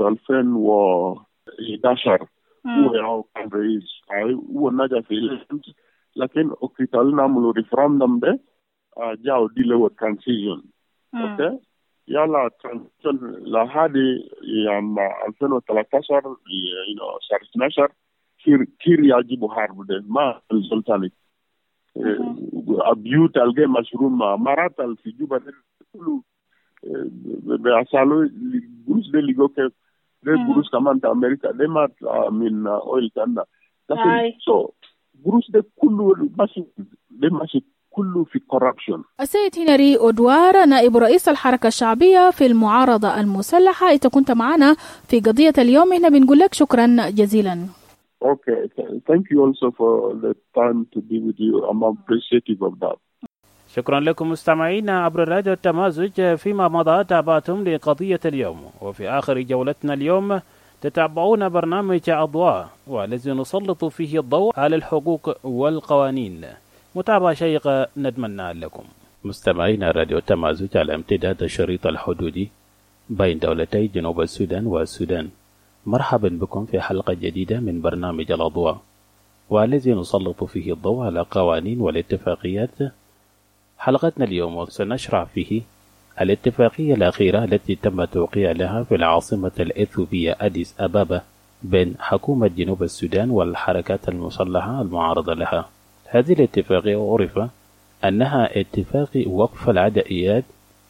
2011 هو كان رئيس هو نجا في الإلكشن. لكن أوكيتالنا عملوا ريفراندوم ده جاو دي له transition. أوكي يلا transition لحد يعني 2013 شهر 12 كير يجيبوا حرب ده ما السلطاني أبيوت الجي مشروم مرات في جوبا كله بيعسلوا جروس ده ليجو كيف ده جروس كمان تا أمريكا ده ما من أويل كنا. لكن جروس ده كله ماشي كله في corruption. السيد هنري أودوار نائب رئيس الحركة الشعبية في المعارضة المسلحة، إذا كنت معنا في قضية اليوم هنا بنقول لك شكرا جزيلا. Okay, thank you also for the time to be with you. I'm appreciative of that. شكرا لكم مستمعينا عبر راديو التمازج. فيما مضى تابعتم لقضية اليوم، وفي آخر جولتنا اليوم تتابعون برنامج أضواء والذي نسلط فيه الضوء على الحقوق والقوانين. متابعة شيقة نتمنى لكم. مستمعينا راديو التمازج على امتداد الشريط الحدودي بين دولتي جنوب السودان والسودان. مرحبا بكم في حلقة جديدة من برنامج الأضواء، والذي نسلط فيه الضوء على قوانين والاتفاقيات. حلقتنا اليوم سنشرح فيه الاتفاقية الأخيرة التي تم توقيع لها في العاصمة الإثيوبية أديس أبابا بين حكومة جنوب السودان والحركات المسلحة المعارضة لها. هذه الاتفاقية عرف أنها اتفاق وقف العدائيات،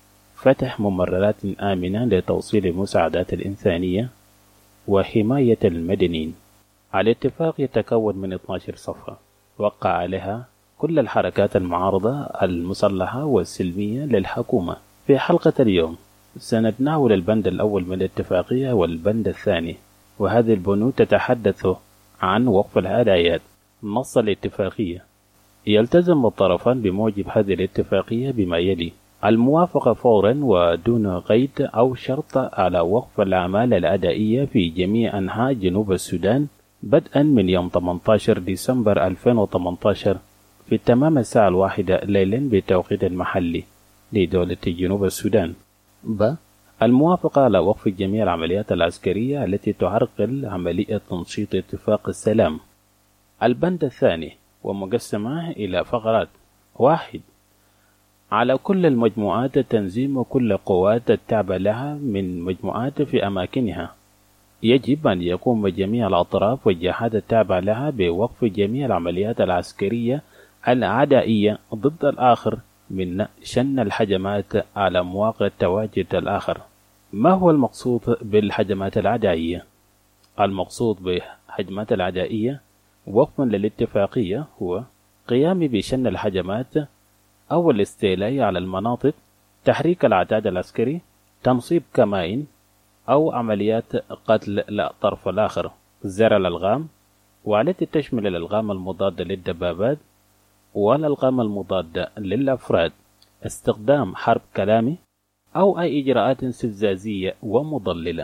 فتح ممرات آمنة لتوصيل المساعدات الإنسانية وحماية المدنيين. الاتفاق يتكون من 12 صفحة وقع عليها كل الحركات المعارضة المسلحة والسلمية للحكومة. في حلقة اليوم سنتناول البند الأول من الاتفاقية والبند الثاني، وهذه البنود تتحدث عن وقف العدائيات. نص الاتفاقية: يلتزم الطرفان بموجب هذه الاتفاقية بما يلي: الموافقة فورا ودون قيد أو شرط على وقف الأعمال العدائية في جميع أنحاء جنوب السودان بدءا من يوم 18 ديسمبر 2018 في تمام الساعة 1 ليلا بتوقيت محلي لدولة جنوب السودان. ب. الموافقة على وقف جميع العمليات العسكرية التي تعرقل عملية تنشيط اتفاق السلام. البند الثاني ومقسمة إلى فقرات: 1. على كل المجموعات تنظيم كل قوات التابعة لها من مجموعات في أماكنها. يجب أن يقوم جميع الأطراف والجهات التابعة لها بوقف جميع العمليات العسكرية العدائية ضد الآخر من شن الهجمات على مواقع التواجد الآخر. ما هو المقصود بالهجمات العدائية؟ المقصود بالهجمات العدائية وفقا للاتفاقية هو قيام بشن الهجمات أو الاستيلاء على المناطق، تحريك العتاد العسكري، تنصيب كمائن أو عمليات قتل الطرف الآخر، زرع الألغام، والتي تشمل الألغام المضادة للدبابات والألغام المضادة للأفراد، استخدام حرب كلامي أو أي إجراءات استفزازية ومضللة.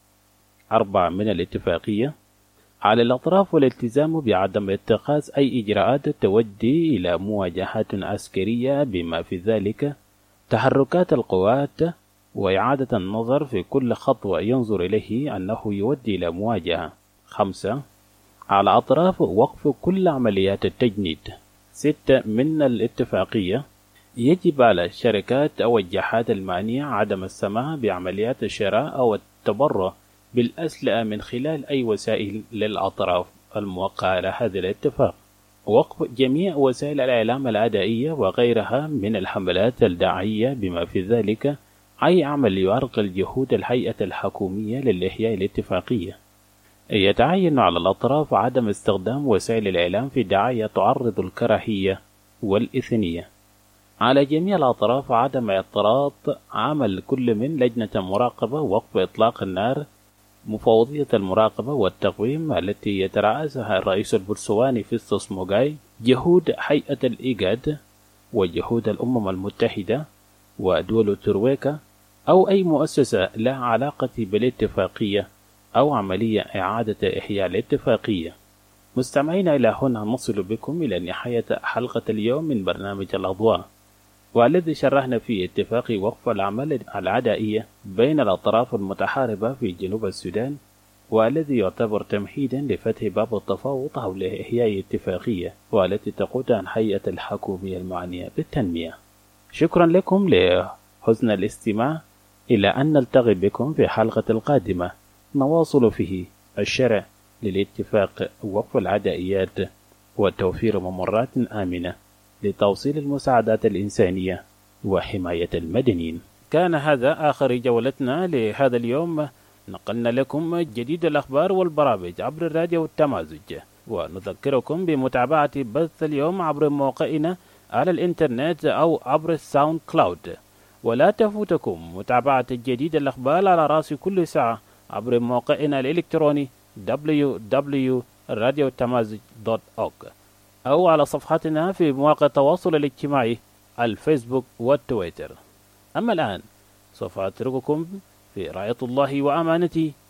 4 من الاتفاقية على الأطراف والالتزام بعدم اتخاذ أي إجراءات تؤدي إلى مواجهات عسكرية بما في ذلك تحركات القوات وإعادة النظر في كل خطوة ينظر إليه أنه يؤدي إلى مواجهة. 5 على أطراف وقف كل عمليات التجنيد. 6 من الاتفاقية يجب على الشركات أو الجهات المعنية عدم السماح بعمليات الشراء أو التبرع بالأسلحة من خلال أي وسائل للأطراف الموقعة على هذا الاتفاق، وقف جميع وسائل الإعلام العدائية وغيرها من الحملات الدعائية بما في ذلك أي عمل يعرقل جهود الهيئة الحكومية للإحياء الاتفاقية. يتعين على الأطراف عدم استخدام وسائل الإعلام في دعاية تعرض الكراهية والإثنية. على جميع الأطراف عدم اعتراض عمل كل من لجنة مراقبة، وقف إطلاق النار، مفوضية المراقبة والتقويم التي يترأسها الرئيس البرسواني فيستوس موغاي، جهود هيئة الإيجاد وجهود الأمم المتحدة ودول ترويكا أو أي مؤسسة لها علاقة بالاتفاقية أو عملية إعادة إحياء الاتفاقية. مستمعين، إلى هنا نصل بكم إلى نهاية حلقة اليوم من برنامج الأضواء، والذي شرحنا فيه اتفاق وقف العمل العدائية بين الأطراف المتحاربة في جنوب السودان، والذي يعتبر تمهيدا لفتح باب التفاوض حول إحياء اتفاقية والتي تقودها الهيئة الحكومية المعنية بالتنمية. شكرا لكم لحسن الاستماع، إلى أن نلتقي بكم في حلقة القادمة نواصل فيه الشرع للاتفاق وقف العدائيات وتوفير ممرات آمنة لتوصيل المساعدات الإنسانية وحماية المدنيين. كان هذا آخر جولتنا لهذا اليوم، نقلنا لكم جديد الأخبار والبرامج عبر الراديو التمازج، ونذكركم بمتابعة بث اليوم عبر موقعنا على الإنترنت أو عبر الساوند كلاود، ولا تفوتكم متابعة جديد الأخبار على رأس كل ساعة عبر موقعنا الإلكتروني www.radiotamazig.org أو على صفحتنا في مواقع التواصل الاجتماعي الفيسبوك والتويتر. أما الآن سوف أترككم في رعاية الله وأمانته،